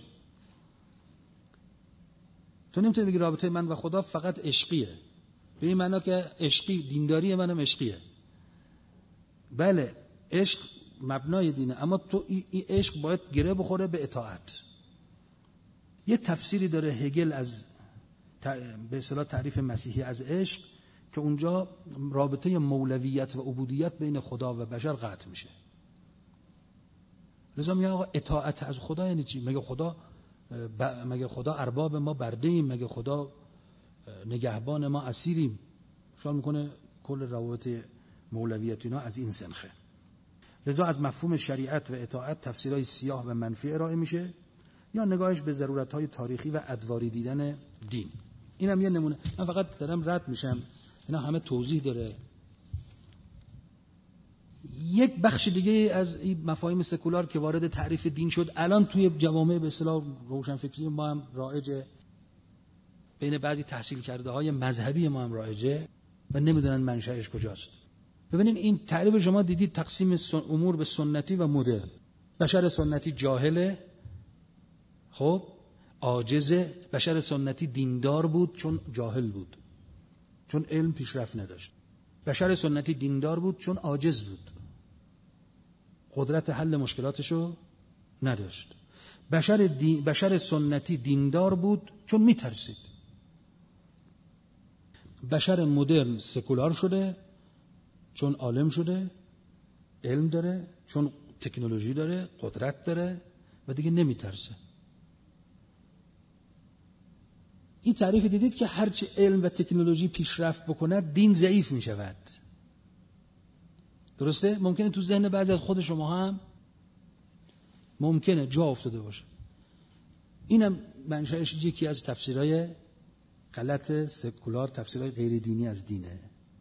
تو نمیتونی بگی رابطه من و خدا فقط عشقیه، به این معنی که عشقی دینداری منم عشقیه. بله عشق مبنای دینه، اما تو این عشق باید گره بخوره به اطاعت. یه تفسیری داره هگل از به اصطلاح تعریف مسیحی از عشق که اونجا رابطه مولویت و عبودیت بین خدا و بشر قطع میشه. لذا میگه آقا اطاعت از خدا یعنی چی؟ مگه خدا ب... مگه خدا ارباب ما برده‌ایم؟ مگه خدا نگهبان ما اسیریم؟ خیال میکنه کل روابط مولویت اینا از این سنخه. لذا از مفهوم شریعت و اطاعت تفسیرهای سیاه و منفی ارائه میشه، یا نگاهش به ضرورت‌های تاریخی و ادواری دیدن دین. اینم یه نمونه. من فقط دارم رد میشم، اینا همه توضیح داره. یک بخش دیگه از این مفاهیم سکولار که وارد تعریف دین شد الان توی جوامع به اصطلاح روشنفکری ما هم رایجه، بین بعضی تحصیل کرده های مذهبی ما هم رایجه و نمیدونن منشأش کجاست. ببینین این تعریف شما دیدید تقسیم امور به سنتی و مدرن. بشر سنتی جاهله، خب عاجزه. بشر سنتی دیندار بود چون جاهل بود، چون علم پیشرفت نداشت. بشر سنتی دیندار بود چون عاجز بود، قدرت حل مشکلاتشو نداشت. بشر, دی... بشر سنتی دیندار بود چون میترسید. بشر مدرن سکولار شده چون عالم شده، علم داره، چون تکنولوژی داره، قدرت داره و دیگه نمیترسه. این تعریف دیدید که هرچی علم و تکنولوژی پیشرفت بکنه دین ضعیف می شود. درسته؟ ممکنه تو ذهن بعضی از خود شما هم ممکنه جا افتاده باشه. اینم منشأش یکی از تفسیرهای غلط سکولار، تفسیرهای غیر دینی از دینه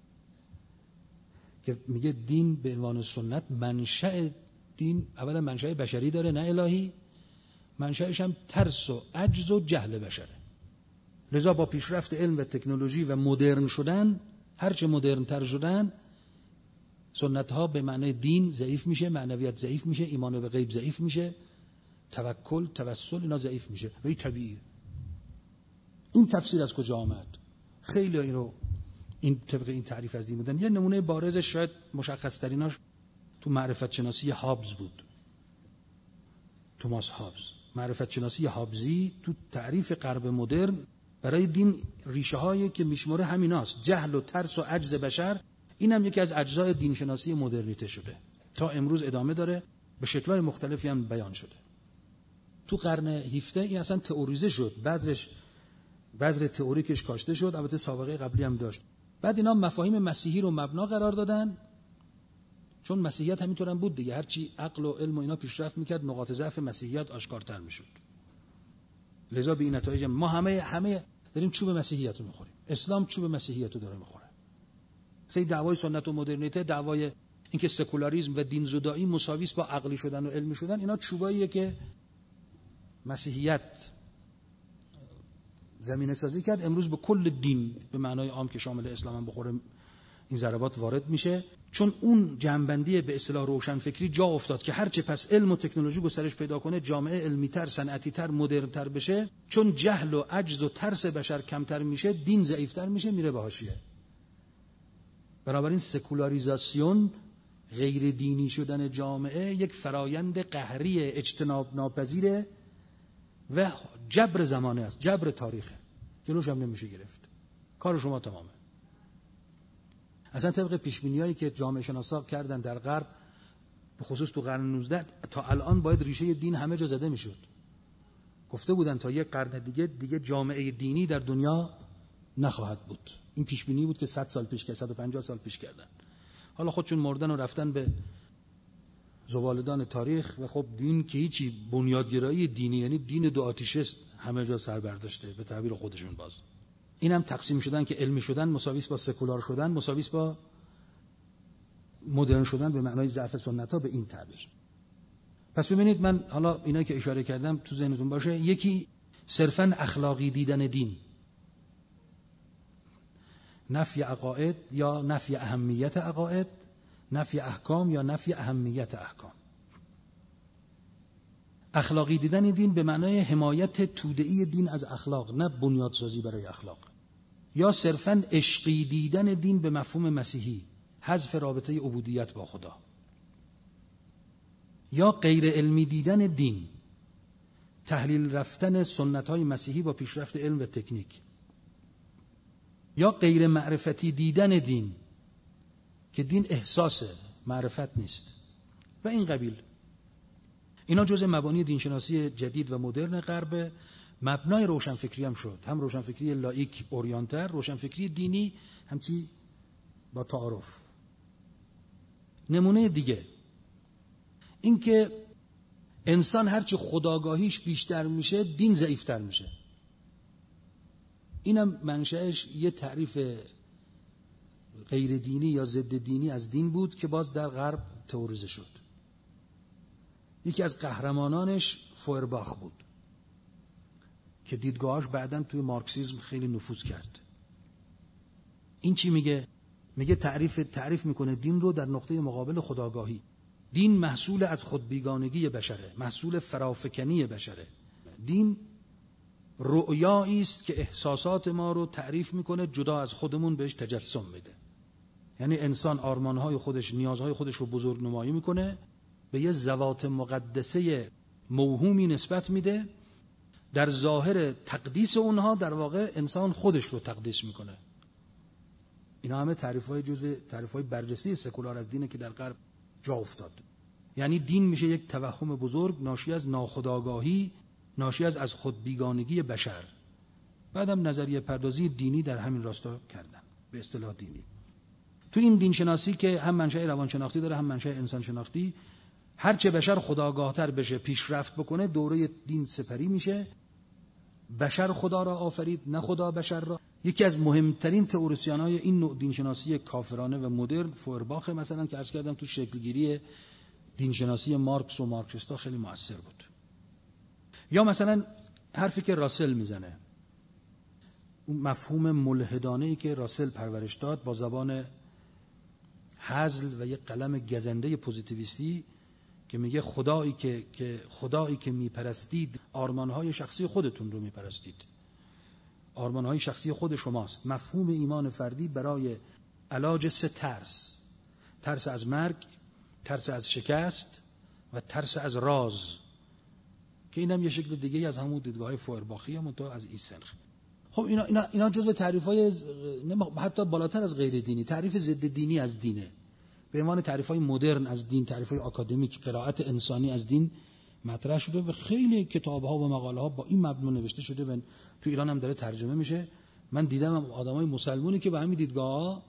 که میگه دین به عنوان سنت. منشأ دین اولا منشأ بشری داره نه الهی، منشأش هم ترس و عجز و جهل بشره. لذا با پیشرفت علم و تکنولوژی و مدرن شدن، هرچه مدرن تر شدن، سنت ها به معنی دین ضعیف میشه، معنویت ضعیف میشه، ایمان به غیب ضعیف میشه، توکل، توسل اینا ضعیف میشه و این طبیعیه. این تفسیر از کجا آمد؟ خیلی این رو این طبق این تعریف از دین بودن. یه نمونه بارزش شاید مشخص تریناش تو معرفت شناسی هابز بود. توماس هابز. معرفت شناسی هابزی تو تعریف غرب مدرن برای دین ریشه هایی که میشماره همیناست: جهل و ترس و عجز بشر. این هم یکی از اجزای دین شناسی مدرنیته شده، تا امروز ادامه داره، به شکل‌های مختلفی هم بیان شده. تو قرن هفدهم این اصلا تئوریزه شد، بعضش بذر تئوریکش کاشته شد، البته سابقه قبلی هم داشت. بعد اینا مفاهیم مسیحی رو مبنا قرار دادن، چون مسیحیت همینطور هم بود دیگه، هرچی عقل و علم و اینا پیشرفت میکرد نقاط ضعف مسیحیت آشکارتر میشد. لذا به این نتایج ما همه همه داریم چوب مسیحیت رو میخوریم. اسلام چوب مسیحیت رو داره میخوره. سه دعوای سنت و مدرنیته، دعوای اینکه سکولاریسم و دین زدایی مساوی است با عقلی شدن و علمی شدن، اینا چوباییه که مسیحیت زمینه سازی کرد امروز به کل دین به معنای عام که شامل اسلام هم بخوره این ضربات وارد میشه، چون اون جنبندی به اصطلاح روشنفکری جا افتاد که هرچه پس علم و تکنولوژی گسترش پیدا کنه جامعه علمی‌تر، صنعتی‌تر، مدرن‌تر بشه، چون جهل و عجز و ترس بشر کمتر میشه، دین ضعیف‌تر میشه، میره به حاشیه. بنابراین سکولاریزاسیون، غیر دینی شدن جامعه، یک فرایند قهری اجتناب ناپذیره و جبر زمانه است، جبر تاریخه، جلوش هم نمیشه گرفت. کار شما تمامه. اصلا طبق پیشبینیایی که جامعه شناسا کردن در غرب، به خصوص تو قرن نوزدهم، تا الان باید ریشه دین همه جا زده میشد. گفته بودن تا یک قرن دیگه دیگه جامعه دینی در دنیا نخواهد بود. این پیشبینی بود که صد سال پیش که صد و پنجاه سال پیش کردن. حالا خودشون مردن و رفتن به زبالدان تاریخ و خب دین که هیچی، بنیادگرایی دینی یعنی دین دو آتیشه همه جا سر برداشته به تعبیر خودشون. باز اینم تقسیم شدن که علمی شدن مساویس با سکولار شدن، مساویس با مدرن شدن به معنای ضعف سنت ها به این تعبیر. پس ببینید، من حالا اینا که اشاره کردم تو ذهنتون باشه. یکی صرفاً اخلاقی دیدن دین، نفی عقاید یا نفی اهمیت عقاید، نفی احکام یا نفی اهمیت احکام. اخلاقی دیدن دین به معنای حمایت توده‌ای دین از اخلاق، نه بنیادسازی برای اخلاق. یا صرفاً عشقی دیدن دین به مفهوم مسیحی، حذف رابطه عبودیت با خدا. یا غیر علمی دیدن دین، تحلیل رفتن سنت‌های مسیحی با پیشرفت علم و تکنیک. یا غیر معرفتی دیدن دین، که دین احساس معرفت نیست و این قبیل. اینا جزء مبانی دینشناسی جدید و مدرن غرب. مبنای روشنفکری هم شد، هم روشنفکری لایک اورینتر، روشنفکری دینی همچی با تعارف. نمونه دیگه این که انسان هرچی خودآگاهیش بیشتر میشه دین ضعیفتر میشه. اینم منشأش یه تعریف غیر دینی یا ضد دینی از دین بود که باز در غرب تئوریزه شد. یکی از قهرمانانش فویرباخ بود که دیدگاهاش بعداً توی مارکسیسم خیلی نفوذ کرد. این چی میگه؟ میگه تعریف تعریف میکنه دین رو در نقطه مقابل خودآگاهی. دین محصول از خودبیگانگی بشره، محصول فرافکنی بشره. دین رؤیایی است که احساسات ما رو تعریف میکنه، جدا از خودمون بهش تجسم میده. یعنی انسان آرمانهای خودش، نیازهای خودش رو بزرگ نمایی میکنه، به یه ذوات مقدسه موهومی نسبت میده. در ظاهر تقدیس اونها در واقع انسان خودش رو تقدیس میکنه. اینا همه تعریف‌های جزء تعریف‌های برجسته سکولار از دینه که در غرب جا افتاد. یعنی دین میشه یک توهم بزرگ ناشی از ناخودآگاهی، ناشی از از خود بیگانگی بشر. بعدم نظریه پردازی دینی در همین راستا کردن به اصطلاح دینی. تو این دین شناسی که هم منشأ روانشناختی داره هم منشأ انسان شناختی، هرچه بشر خودآگاه‌تر بشه، پیشرفت بکنه، دوره دین سپری میشه. بشر خدا را آفرید، نه خدا بشر را. یکی از مهمترین تئوریسین‌های این نوع دینشناسی کافرانه و مدرن فویرباخ مثلا که عرض کردم تو شکلگیری دینشناسی مارکس و مارکسیستا خیلی مؤثر بود. یا مثلا حرفی که راسل میزنه، اون مفهوم ملحدانه‌ای که راسل پرورش داد با زبان هزل و یک قلم گزنده پوزیتیویستی که میگه خدایی که که خدایی که میپرستید آرمانهای شخصی خودتون رو میپرستید. آرمانهای شخصی خود شماست. مفهوم ایمان فردی برای علاج سه ترس: ترس از مرگ، ترس از شکست و ترس از راز، که اینم یه شکل دیگه از همون دیدگاه فویرباخی هم تو از ایسنخ. خب اینا اینا اینا جزء تعریف‌های حتی بالاتر از غیر دینی، تعریف ضد دینی از دینه. به عنوان تعریف‌های مدرن از دین، تعریف‌های آکادمیک، قرائت انسانی از دین مطرح شده و خیلی کتاب‌ها و مقاله‌ها با این مبنا نوشته شده و تو ایران هم داره ترجمه میشه. من دیدم آدمای مسلمانی که به همین دیدگاه‌ها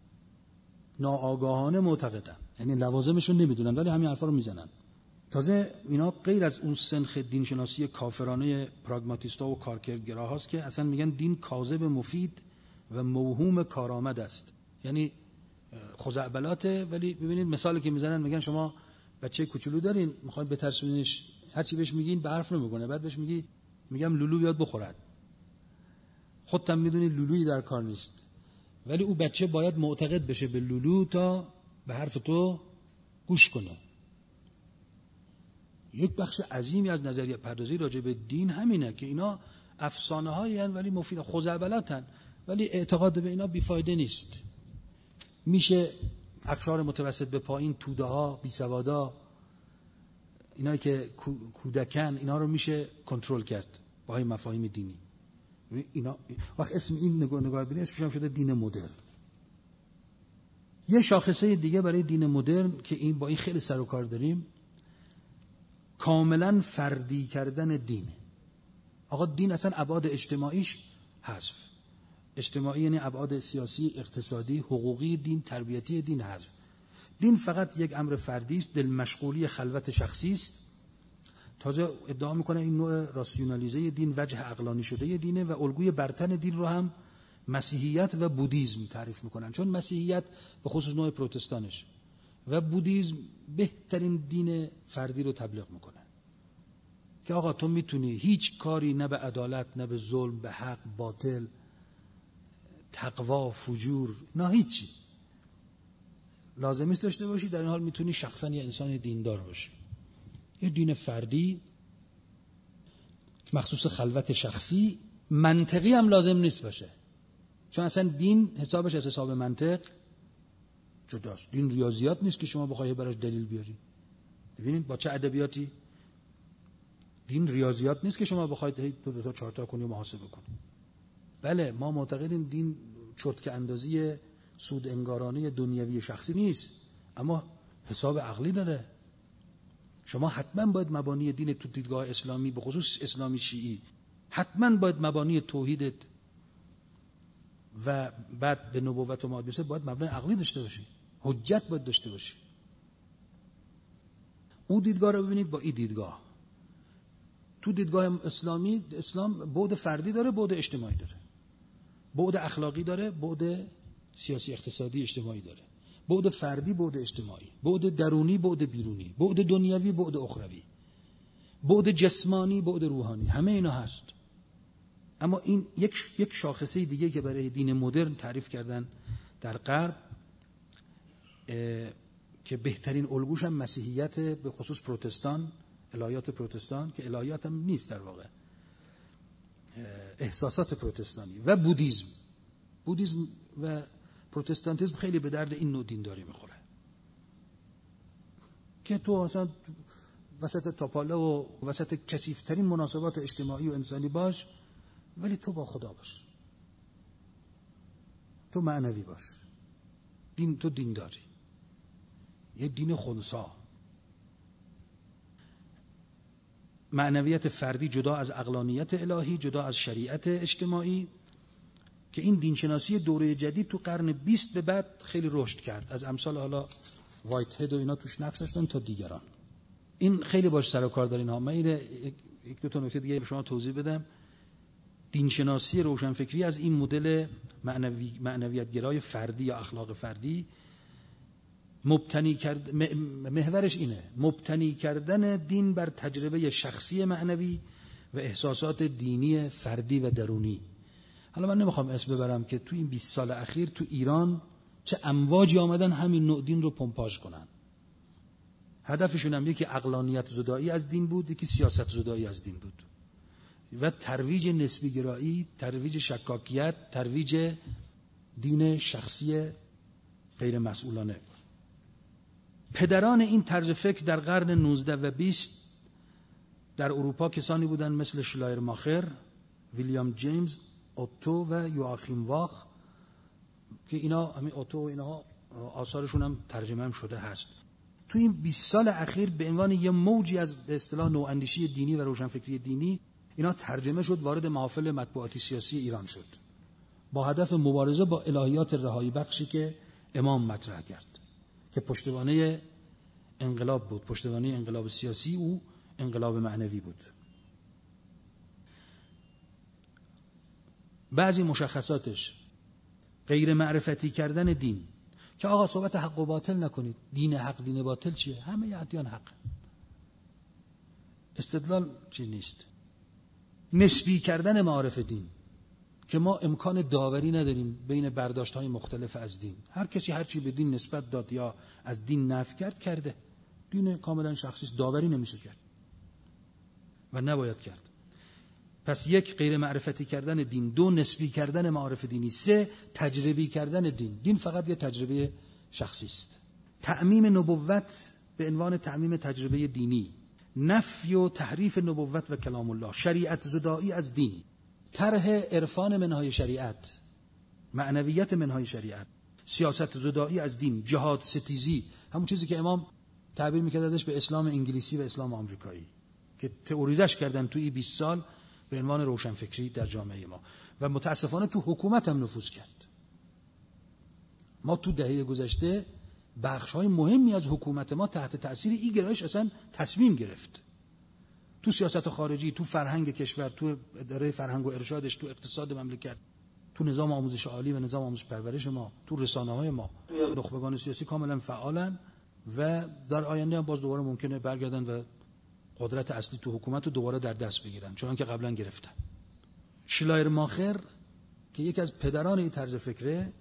ناآگاهانه معتقدن، یعنی لوازمشون نمیدونن ولی همین حرفا رو میزنن. تازه اینا غیر از اون سنخ دینشناسی کافرانه پراگماتیستا و کارکردگراهاست که اصلا میگن دین کاذب مفید و موهوم کارآمد است. یعنی خزعبلاته. ولی ببینید مثالی که میزنن، میگن شما بچه کوچولو دارین میخواید بترسونیش، هر چی بهش میگین به حرف نمیگونه، بعد بهش میگی میگم لولو بیاد بخورد، خودت هم میدونی لولویی در کار نیست ولی او بچه باید معتقد بشه به لولو تا به حرف تو گوش کنه. یک بخش عظیمی از نظریه پردازی راجع به دین همینه که اینا افسانه هایی هن ولی مفید، خزعبلاتن ولی اعتقاد به اینا بیفایده نیست. میشه اقشار متوسط به پایین، توده ها، بیسوادا، اینایی که کودکن، اینا رو میشه کنترل کرد با های مفاهیم دینی. اینا وقت اسم این نگاه نگاه ببینید اسمش هم شده دین مدرن. یه شاخصه دیگه برای دین مدرن که این با این خیلی سر و کار داریم، کاملا فردی کردن دینه. آقا دین اصلا ابعاد اجتماعیش حذف. اجتماعی یعنی ابعاد سیاسی، اقتصادی، حقوقی دین، تربیتی دین حذف. دین فقط یک امر فردی است، دل مشغولی خلوت شخصی است. تازه ادعا میکنه این نوع راسیونالیزه دین وجه عقلانی شده دینه و الگوی برتن دین رو هم مسیحیت و بودیسم تعریف میکنن، چون مسیحیت به خصوص نوع پروتستانش و بودیسم بهترین دین فردی رو تبلیغ میکنه که آقا تو میتونی هیچ کاری نه به عدالت، نه به ظلم، به حق، باطل، تقوا، فجور، نه هیچی لازمیست داشته باشی، در این حال میتونی شخصا یه انسان دیندار باشی. یه دین فردی مخصوص خلوت شخصی، منطقی هم لازم نیست باشه، چون اصلا دین حسابش از حساب منطق جداست. دین ریاضیات نیست که شما بخوای براش دلیل بیاری. ببینید با چه ادبیاتی. دین ریاضیات نیست که شما بخواید دو تا چهار تا کنی و محاسبه کنی. بله ما معتقدیم دین چرتکه اندازی سود انگارانه دنیوی شخصی نیست، اما حساب عقلی داره. شما حتما باید مبانی دین تو دیدگاه اسلامی، به خصوص اسلامی شیعی، حتما باید مبانی توحیدت و بعد به نبوت و معجزه باید مبنای عقلی داشته باشی، حجت باید داشته باشی. اون دیدگاه رو ببینید با این دیدگاه. تو دیدگاه اسلامی، اسلام بعد فردی داره، بعد اجتماعی داره، بعد اخلاقی داره، بعد سیاسی اقتصادی اجتماعی داره. بعد فردی، بعد اجتماعی، بعد درونی، بعد بیرونی، بعد دنیوی، بعد اخروی، بعد جسمانی، بعد روحانی، همه اینا هست. اما این یک یک شاخصه دیگه که برای دین مدرن تعریف کردن در غرب که بهترین الگوش هم مسیحیت، به خصوص پروتستان، الهیات پروتستان که الهیات هم نیست در واقع، احساسات پروتستانی و بودیسم. بودیسم و پروتستانتیسم خیلی به درد این نوع دینداری میخوره که تو اصلا وسط تاپاله و وسط کثیف‌ترین مناسبات اجتماعی و انسانی باش، ولی تو با خدا باش، تو معنوی باش. دین تو دینداری، یه دین خنثی. معنویت فردی جدا از عقلانیت الهی، جدا از شریعت اجتماعی، که این دینشناسی دوره جدید تو قرن بیست به بعد خیلی رشد کرد، از امثال حالا وایت هد و اینا توش نقش داشتن تا دیگران. این خیلی باش سر و کار دارین ها. من یک دو تا نکته دیگه به شما توضیح بدم. دینشناسی روشنفکری از این مدل معنوی معنویت گرای فردی یا اخلاق فردی مبتنی کرد، محورش اینه، مبتنی کردن دین بر تجربه شخصی معنوی و احساسات دینی فردی و درونی. حالا من نمیخوام اسم ببرم که تو این بیست سال اخیر تو ایران چه امواجی آمدن همین نوع دین رو پمپاژ کنن. هدفشون هم یکی عقلانیت زدایی از دین بود، یکی سیاست زدایی از دین بود و ترویج نسبی گرایی، ترویج شکاکیت، ترویج دین شخصی غیر مسئولانه. پدران این طرز فکر در قرن نوزده و بیست در اروپا کسانی بودند مثل شلایرماخر، ویلیام جیمز، اوتو و یواخیم واخ که اینا همین اوتو و اینا آثارشون هم ترجمه هم شده هست. تو این بیست سال اخیر به عنوان یه موجی از به اصطلاح نواندیشی دینی و روشنفکری دینی اینا ترجمه شد، وارد محافل مطبوعاتی سیاسی ایران شد با هدف مبارزه با الهیات رهایی بخشی که امام مطرح کرد که پشتوانه انقلاب بود، پشتوانه انقلاب سیاسی و انقلاب معنوی بود. بعضی مشخصاتش غیر معرفتی کردن دین، که آقا صحبت حق و باطل نکنید، دین حق دین باطل چیه؟ همه ادیان حق، استدلال چی نیست. نسبی کردن معارف دین که ما امکان داوری نداریم بین برداشت‌های مختلف از دین. هر کسی هر چی به دین نسبت داد یا از دین نفی کرد کرده. دین کاملا شخصی است، داوری نمیشه کرد و نباید کرد. پس یک، غیر معرفتی کردن دین، دو، نسبی کردن معارف دینی، سه، تجربی کردن دین. دین فقط یه تجربه شخصی است. تعمیم نبوت به عنوان تعمیم تجربه دینی، نفی و تحریف نبوت و کلام الله، شریعت زدایی از دین، طرح عرفان منهای شریعت، معنویت منهای شریعت، سیاست زدایی از دین، جهاد ستیزی، همون چیزی که امام تعبیر میکردش به اسلام انگلیسی و اسلام آمریکایی که تئوریزش کردن توی بیست سال به عنوان روشنفکری در جامعه ما و متاسفانه تو حکومت هم نفوذ کرد. ما تو دهه گذشته بخش‌های مهمی از حکومت ما تحت تأثیر این گرایش اصلا تصمیم گرفت. تو سیاست خارجی، تو فرهنگ کشور، تو اداره فرهنگ و ارشادش، تو اقتصاد مملکت، تو نظام آموزش عالی و نظام آموزش پرورش ما، تو رسانه‌های ما، نخبگان سیاسی کاملا فعالن و در آینده هم باز دوباره ممکنه برگردن و قدرت اصلی تو حکومت رو دوباره در دست بگیرن، چون که قبلا گرفتن. شلایرماخر که یکی از پدران این طرز فکره،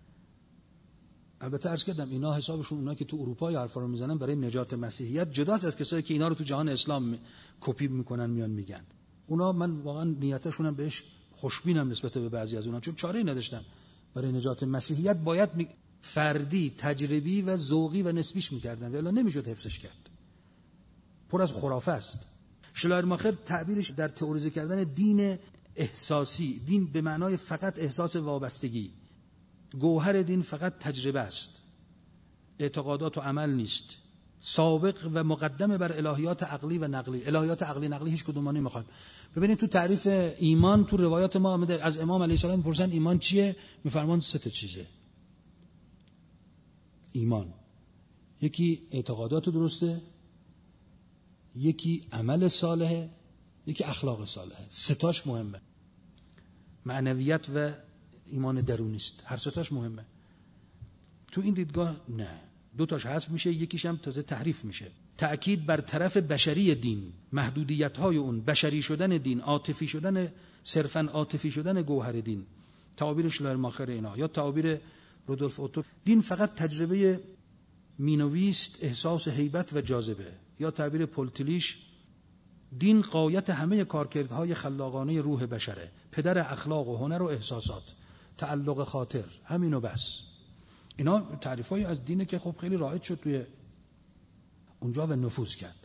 البته عرض کردم اینا حسابشون، اونا که تو اروپا یا حرفا رو میزنن برای نجات مسیحیت، جداست از کسایی که اینا رو تو جهان اسلام کپی میکنن میان میگن. اونا من واقعا نیتشونم بهش خوشبینم نسبت به بعضی از اونا، چون چاره‌ای نداشتن. برای نجات مسیحیت باید می... فردی، تجربی و ذوقی و نسبیش میکردن، ولی نمیشد حفظش کرد. پر از خرافه است. شلایرماخر تعبیرش در تئوریزه کردن دین احساسی، دین به معنای فقط احساس وابستگی، گوهر دین فقط تجربه است، اعتقادات و عمل نیست، سابق و مقدمه بر الهیات عقلی و نقلی. الهیات عقلی نقلی هیچ کدوم ما نمیخوایم. ببینید تو تعریف ایمان تو روایات ما آمده، از امام علیه السلام میپرسن ایمان چیه؟ میفرمان سه تا چیزه. ایمان یکی اعتقادات درسته، یکی عمل صالحه، یکی اخلاق صالحه. سه تاش مهمه. معنویت و ایمان درونی است، هر سه تاش مهمه. تو این دیدگاه نه، دو تاش حذف میشه، یکیش هم تازه تحریف میشه. تأکید بر طرف بشری دین، محدودیت‌های اون، بشری شدن دین، عاطفی شدن، صرفاً عاطفی شدن گوهر دین. تعابیر شلایرماخر اینا یا تعابیر رودولف اوتو، دین فقط تجربه مینویست، احساس هیبت و جاذبه. یا تعبیر پولتلیش، دین غایت همه کارکردهای خلاقانه روح بشره، پدر اخلاق و هنر و احساسات، تعلق خاطر، همینو بس. اینا تعریفای از دینه که خب خیلی رایج شد توی اونجا و نفوذ کرد.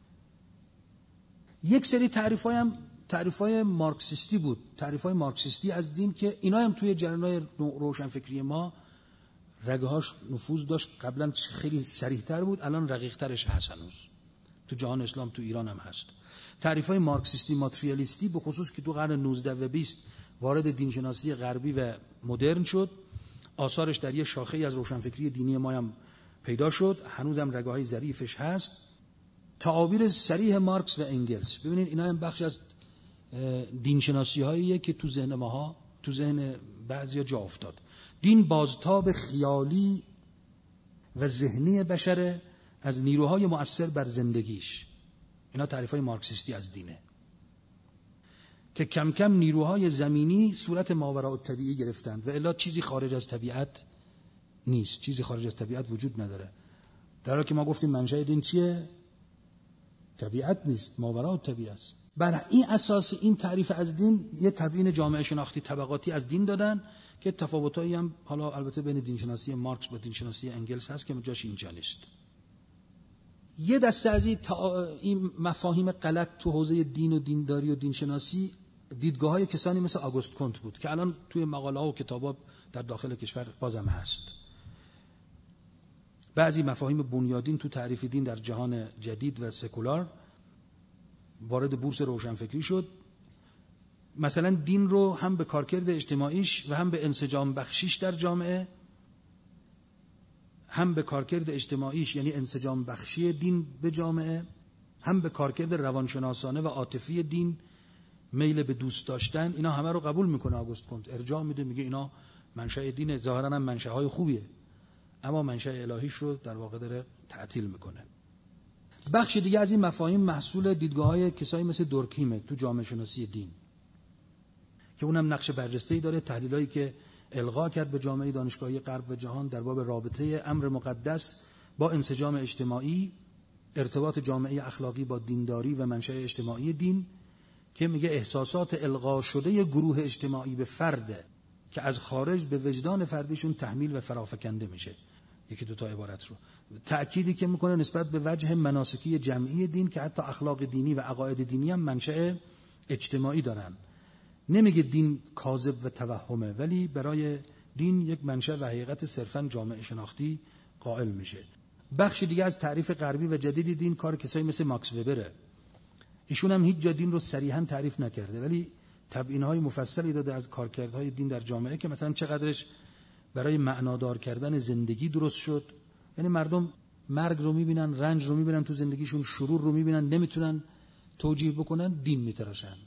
یک سری تعریفای هم تعریفای مارکسیستی بود، تعریفای مارکسیستی از دین که اینا هم توی جریان‌های روشنفکری ما رگهاش نفوذ داشت. قبلا خیلی صریح‌تر بود، الان رقیق‌ترش هست هنوز. تو جهان اسلام، تو ایران هم هست. تعریف‌های مارکسیستی ماتریالیستی به خصوص که تو قرن نوزده و بیست وارد دینشناسی غربی و مدرن شد، آثارش در یه شاخه‌ای از روشنفکری دینی ما هم پیدا شد، هنوزم رگه‌های ظریفش هست. تعابیر صریح مارکس و انگلس، ببینید اینا هم بخش از دینشناسی‌هاییه که تو ذهن ماها، تو ذهن بعضیا جا افتاد. دین بازتاب خیالی و ذهنی بشره از نیروهای مؤثر بر زندگیش. اینا تعریفای مارکسیستی از دینه که کم کم نیروهای زمینی صورت ماوراءالطبیعی گرفتند و الا چیزی خارج از طبیعت نیست، چیزی خارج از طبیعت وجود نداره. در حالی که ما گفتیم منشأ دین چیه؟ طبیعت نیست، ماوراءالطبیعه است. بر این اساس این تعریف از دین یه تبیین جامعه شناختی طبقاتی از دین دادن که تفاوتایی هم حالا البته بین دینشناسی مارکس با دینشناسی انگلس هست که جاش اینجا نیست. یه دسته از این مفاهیم غلط تو حوزه دین و دینداری و دینشناسی دیدگاه‌های کسانی مثل آگوست کنت بود که الان توی مقاله‌ها و کتاب‌ها در داخل کشور بازم هست. بعضی مفاهیم بنیادین تو تعریف دین در جهان جدید و سکولار وارد بورس روشنفکری شد. مثلا دین رو هم به کارکرد اجتماعیش و هم به انسجام بخشیش در جامعه، هم به کارکرد اجتماعیش یعنی انسجام بخشی دین به جامعه، هم به کارکرد روانشناسانه و عاطفی دین، میل به دوست داشتن، اینا همه رو قبول میکنه آگوست کنت، ارجاع میده، میگه اینا منشأ دینه، ظاهرا هم منشأهای خوبیه، اما منشأ الهیش رو در واقع داره تعطیل میکنه. بخش دیگه از این مفاهیم محصول دیدگاه‌های کسایی مثل دورکهیمه تو جامعه شناسی دین که اونم نقش برجسته‌ای داره. تحلیلایی که القا کرد به جامعه دانشگاهی غرب و جهان در باب رابطه امر مقدس با انسجام اجتماعی، ارتباط جامعه اخلاقی با دینداری و منشأ اجتماعی دین، که میگه احساسات القا شده گروه اجتماعی به فرد که از خارج به وجدان فردیشون تحمیل و فرافکنده میشه. یکی دو تا عبارت رو تأکیدی که میکنه نسبت به وجه مناسکی جمعی دین که حتی اخلاق دینی و عقاید دینی هم منشأ اجتماعی دارن. نمیگه دین کاذب و توهمه، ولی برای دین یک منشأ و حقیقت صرفاً جامعه شناختی قائل میشه. بخش دیگه از تعریف غربی و جدید دین کار کسایی مثل ماکس وبره. ایشون هم هیچ جا دین رو صریحاً تعریف نکرده، ولی تبیین‌های مفصلی داده از کارکردهای دین در جامعه که مثلا چقدرش برای معنادار کردن زندگی درست شد. یعنی مردم مرگ رو میبینن، رنج رو میبینن تو زندگیشون، شرور رو میبینن، نمیتونن توجیه بکنن، دین میتراشن،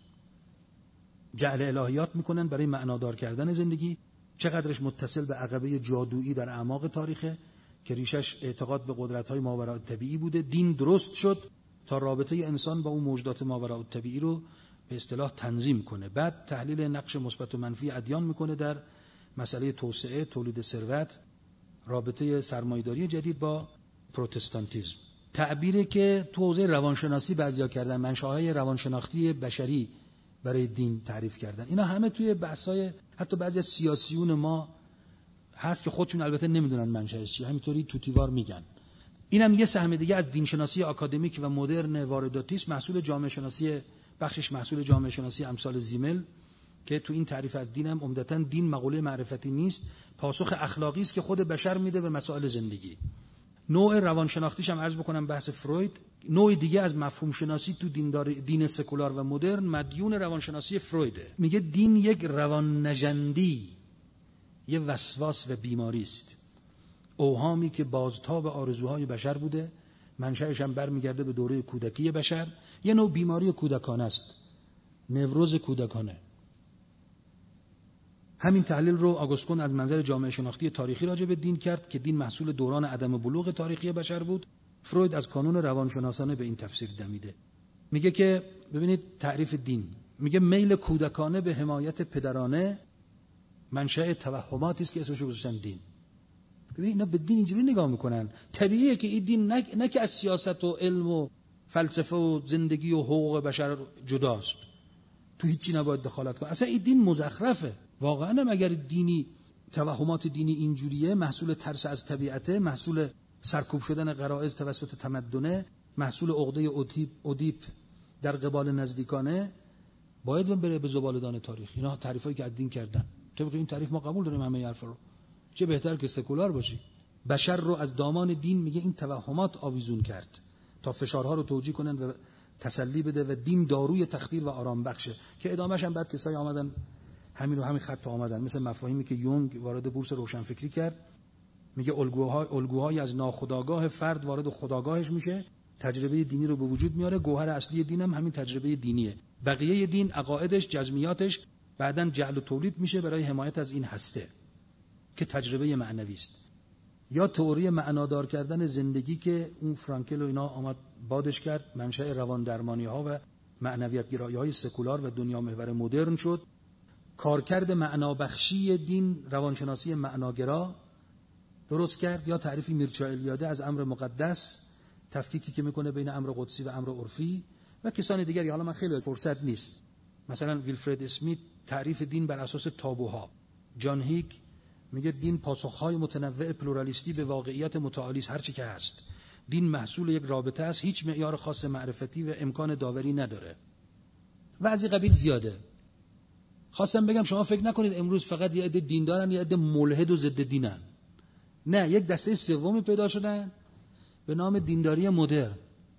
جعل الهیات میکنن برای معنادار کردن زندگی. چقدرش متصل به عقبه جادویی در اعماق تاریخه که ریشش اعتقاد به قدرت‌های ماوراءالطبیعی بوده. دین درست شد تا رابطه انسان با اون موجودات ماوراءالطبیعی رو به اصطلاح تنظیم کنه. بعد تحلیل نقش مثبت و منفی ادیان میکنه در مسئله توسعه، تولید ثروت، رابطه سرمایه‌داری جدید با پروتستانتیسم. تعبیری که تو حوزه روانشناسی بعضیا کردن، منشأهای روانشناختی بشری برای دین تعریف کردن، اینا همه توی بحث‌های حتی بعضی از سیاسیون ما هست که خودشون البته نمیدونن منشأش چیه، همینطوری توتیوار میگن. اینم یه سهم دیگه از دینشناسی آکادمیک و مدرن وارداتیسم، محصول جامعه شناسی، بخشش محصول جامعه شناسی امثال زیمل، که تو این تعریف از دینم عمدتاً دین مقوله معرفتی نیست، پاسخ اخلاقی است که خود بشر میده به مسائل زندگی. نوع روانشناختیش هم عرض بکنم بحث فروید. نوع دیگه از مفهوم شناسی تو دین, دین سکولار و مدرن مدیون روانشناسی فرویده. میگه دین یک روان نژندی، یه وسواس و بیماری است، اوهامی که بازتاب آرزوهای بشر بوده، منشأش هم برمیگرده به دوره کودکی بشر، یه نوع بیماری کودکانه است، نوروز کودکانه. همین تحلیل رو آگوستین از منظر جامعه شناختی تاریخی راجع به دین کرد که دین محصول دوران عدم بلوغ تاریخی بشر بود. فروید از کانون روانشناسانه به این تفسیر دمیده. میگه که ببینید تعریف دین، میگه میل کودکانه به حمایت پدرانه منشأ توهماتی است که اسمش رو گذاشتن دین. ببین اینا به دین اینجوری نگاه میکنن، طبیعیه که این دین نه, نه که از سیاست و علم و فلسفه و زندگی و حقوق بشر جداست، تو هیچی نباید دخالت کنه. اصلا این دین مزخرفه. واقعا هم اگر دینی توهمات دینی اینجوریه، محصول ترس از طبیعته، محصول سرکوب شدن غرایز توسط تمدنه، محصول عقده اودیپ اودیپ در قبال نزدیکانه، باید بره به زباله‌دان تاریخ. اینا تعریفایی که از دین کردن، طبق این تعریف ما قبول داریم همه حرفا رو. چه بهتر که سکولار باشی. بشر رو از دامان دین میگه این توهمات آویزون کرد تا فشارها رو توجیه کنن و تسلی بده و دین داروی تخدیر و آرام بخشه، که ادامهش هم بعد کسایی آمدن همین رو همین خط آمدن، مثل مفاهیمی که یونگ وارد بورس روشنفکری کرد. میگه الگوهای الگوهای از ناخودآگاه فرد وارد خودآگاهش میشه، تجربه دینی رو به وجود میاره. گوهر اصلی دین هم همین تجربه دینیه. بقیه دین، عقایدش، جزمیاتش بعداً جعل و تولید میشه برای حمایت از این هسته که تجربه معنوی است. یا تئوری معنادار کردن زندگی که اون فرانکل و اینا آمد بادش کرد، منشأ روان درمانی ها و معنویت گرایی های سکولار و دنیا محور مدرن شد. کارکرد معنابخشی دین، روانشناسی معناگرا درست کرد. یا تعریفی میرچا الیاده از امر مقدس، تفکیکی که میکنه بین امر قدسی و امر عرفی، و کسان دیگری. حالا من خیلی فرصت نیست. مثلا ویلفرد اسمیت تعریف دین بر اساس تابوها. جان هیک میگه دین پاسخهای متنوع پلورالیستی به واقعیت متعالی است، هر چی که هست. دین محصول یک رابطه است، هیچ معیار خاص معرفتی و امکان داوری نداره. و از این قبیل زیاده. خواستم بگم شما فکر نکنید امروز فقط یه عده دیندارن، یه عده ملحد و ضد دینن. نه، یک دسته سومی پیدا شدن به نام دینداری مدرن.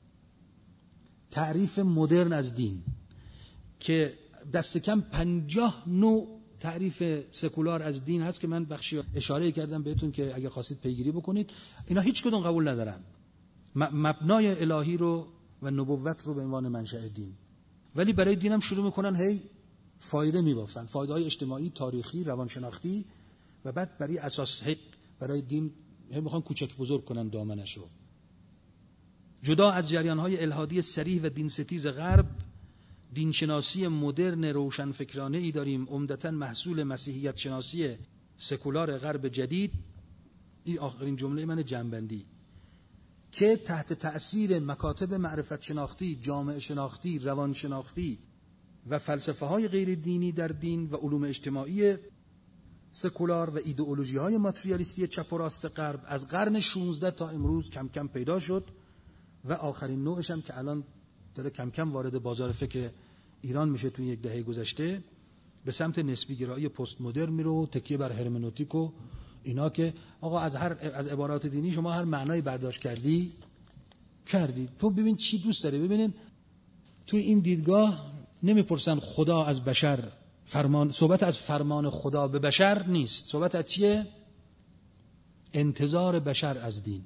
تعریف مدرن از دین که دست کم پنجاه نوع تعریف سکولار از دین هست که من بخشی اشاره کردم بهتون که اگه خواستید پیگیری بکنید. اینا هیچ کدوم قبول ندارن مبنای الهی رو و نبوت رو به عنوان منشأ دین، ولی برای دینم شروع میکنن هی فایده میبافن، فایده های اجتماعی، تاریخی، روانشناختی، و بعد برای اساس هی برای دین هی میخوان کوچک بزرگ کنن دامنش رو. جدا از جریان های الحادی صریح و دین ستیز غرب، دینشناسی مدرن روشنفکرانه ای داریم، عمدتاً محصول مسیحیت شناسی سکولار غرب جدید. این آخرین جمله من جنبندی، که تحت تأثیر مکاتب معرفت شناختی، جامعه شناختی، روان شناختی و فلسفه های غیر دینی در دین و علوم اجتماعی سکولار و ایدئولوژی های ماتریالیستی چپ و راست غرب از قرن شانزده تا امروز کم کم پیدا شد و آخرین نوعش هم که الان داره کم کم وارد بازار فکر ایران میشه توی یک دهه گذشته، به سمت نسبی گرایی پست مدرن میره و تکیه بر هرمنوتیک و اینا، که آقا از هر از عبارات دینی شما هر معنای برداشت کردی کردی، تو ببین چی دوست داری. ببینین توی این دیدگاه نمیپرسن خدا از بشر فرمان، صحبت از فرمان خدا به بشر نیست، صحبت از چیه؟ انتظار بشر از دین.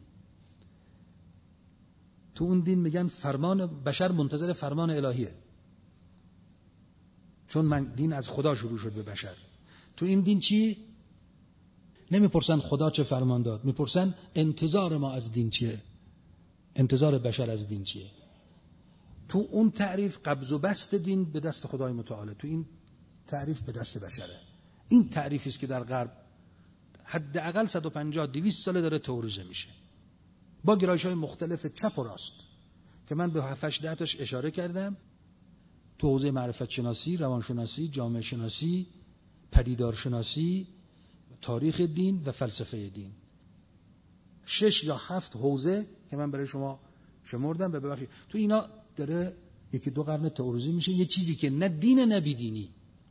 تو اون دین میگن فرمان بشر منتظر فرمان الهیه، چون من دین از خدا شروع شد به بشر. تو این دین چی؟ نمیپرسن خدا چه فرمان داد، میپرسن انتظار ما از دین چیه، انتظار بشر از دین چیه. تو اون تعریف قبض و بسط دین به دست خدای متعال، تو این تعریف به دست بشره. این تعریفی است که در غرب حداقل صد و پنجاه دویست ساله داره توریزه میشه با گرایش‌های مختلف چپ و راست که من به هفت ده تاش اشاره کردم. تو حوزه معرفت شناسی، روانشناسی، جامعه شناسی، پدیدارشناسی، تاریخ دین و فلسفه دین، شش یا هفت حوزه که من برای شما شمردم. به ببخشید تو اینا داره یکی دو قرن تئوریزی میشه یه چیزی که نه دین نه بیدینی،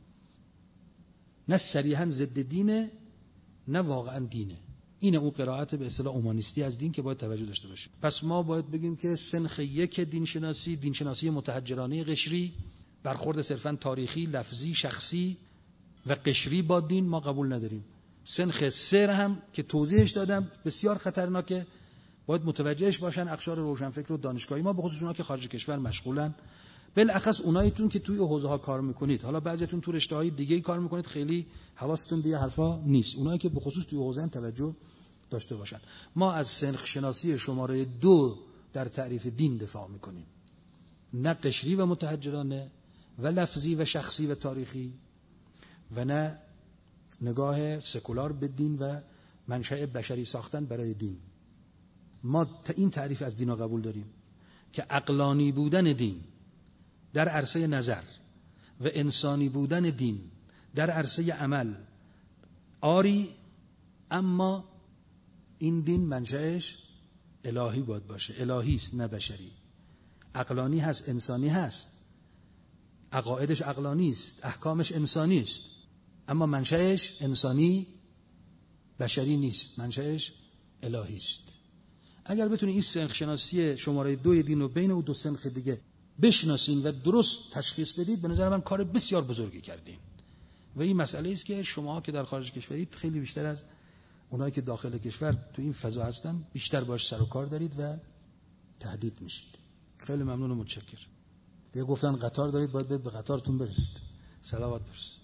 نه صریحاً ضد دینه نه واقعاً دینه. اینه اون قرائت به اصطلاح اومانیستی از دین که باید توجه داشته باشیم. پس ما باید بگیم که سنخ یک دین شناسی، دین شناسی متحجرانه قشری، برخورد صرفاً تاریخی، لفظی، شخصی و قشری با دین ما قبول نداریم. سنخ سر هم که توضیحش دادم بسیار خطرناکه، باید متوجهش باشن اقشار روشنفکر و دانشگاهی ما، به خصوص اونها که خارج کشور مشغولن، بالاخص اوناییتون که توی حوزه ها کار میکنید. حالا بعضیتون تو رشته های دیگه کار میکنید خیلی حواستون به حرفا نیست، اونایی که به خصوص توی حوزه توجه داشته باشن. ما از سنخ شناسی شماره دو در تعریف دین دفاع میکنیم، نه قشری و متحجرانه و لفظی و شخصی و تاریخی، و نه نگاه سکولار به دین و منشأ بشری ساختن برای دین. ما این تعریف از دین را قبول داریم که عقلانی بودن دین در عرصه نظر و انسانی بودن دین در عرصه عمل آری، اما این دین منشأش الهی باید باشه، الهی است نه بشری. عقلانی هست، انسانی هست، عقایدش عقلانی است، احکامش انسانی است، اما منشأش انسانی بشری نیست، منشأش الهی است. اگر بتونی این سنخ شناسی شماره دو دین رو بین او دو سنخ دیگه بشناسین و درست تشخیص بدید، به نظر من کار بسیار بزرگی کردین. و این مسئله است که شما که در خارج کشورید خیلی بیشتر از اونایی که داخل کشور تو این فضا هستن بیشتر باش سر و کار دارید و تهدید میشید. خیلی ممنون و متشکرم. دیگه گفتن قطار دارید، باید برید به قطارتون برسید. صلوات برسید.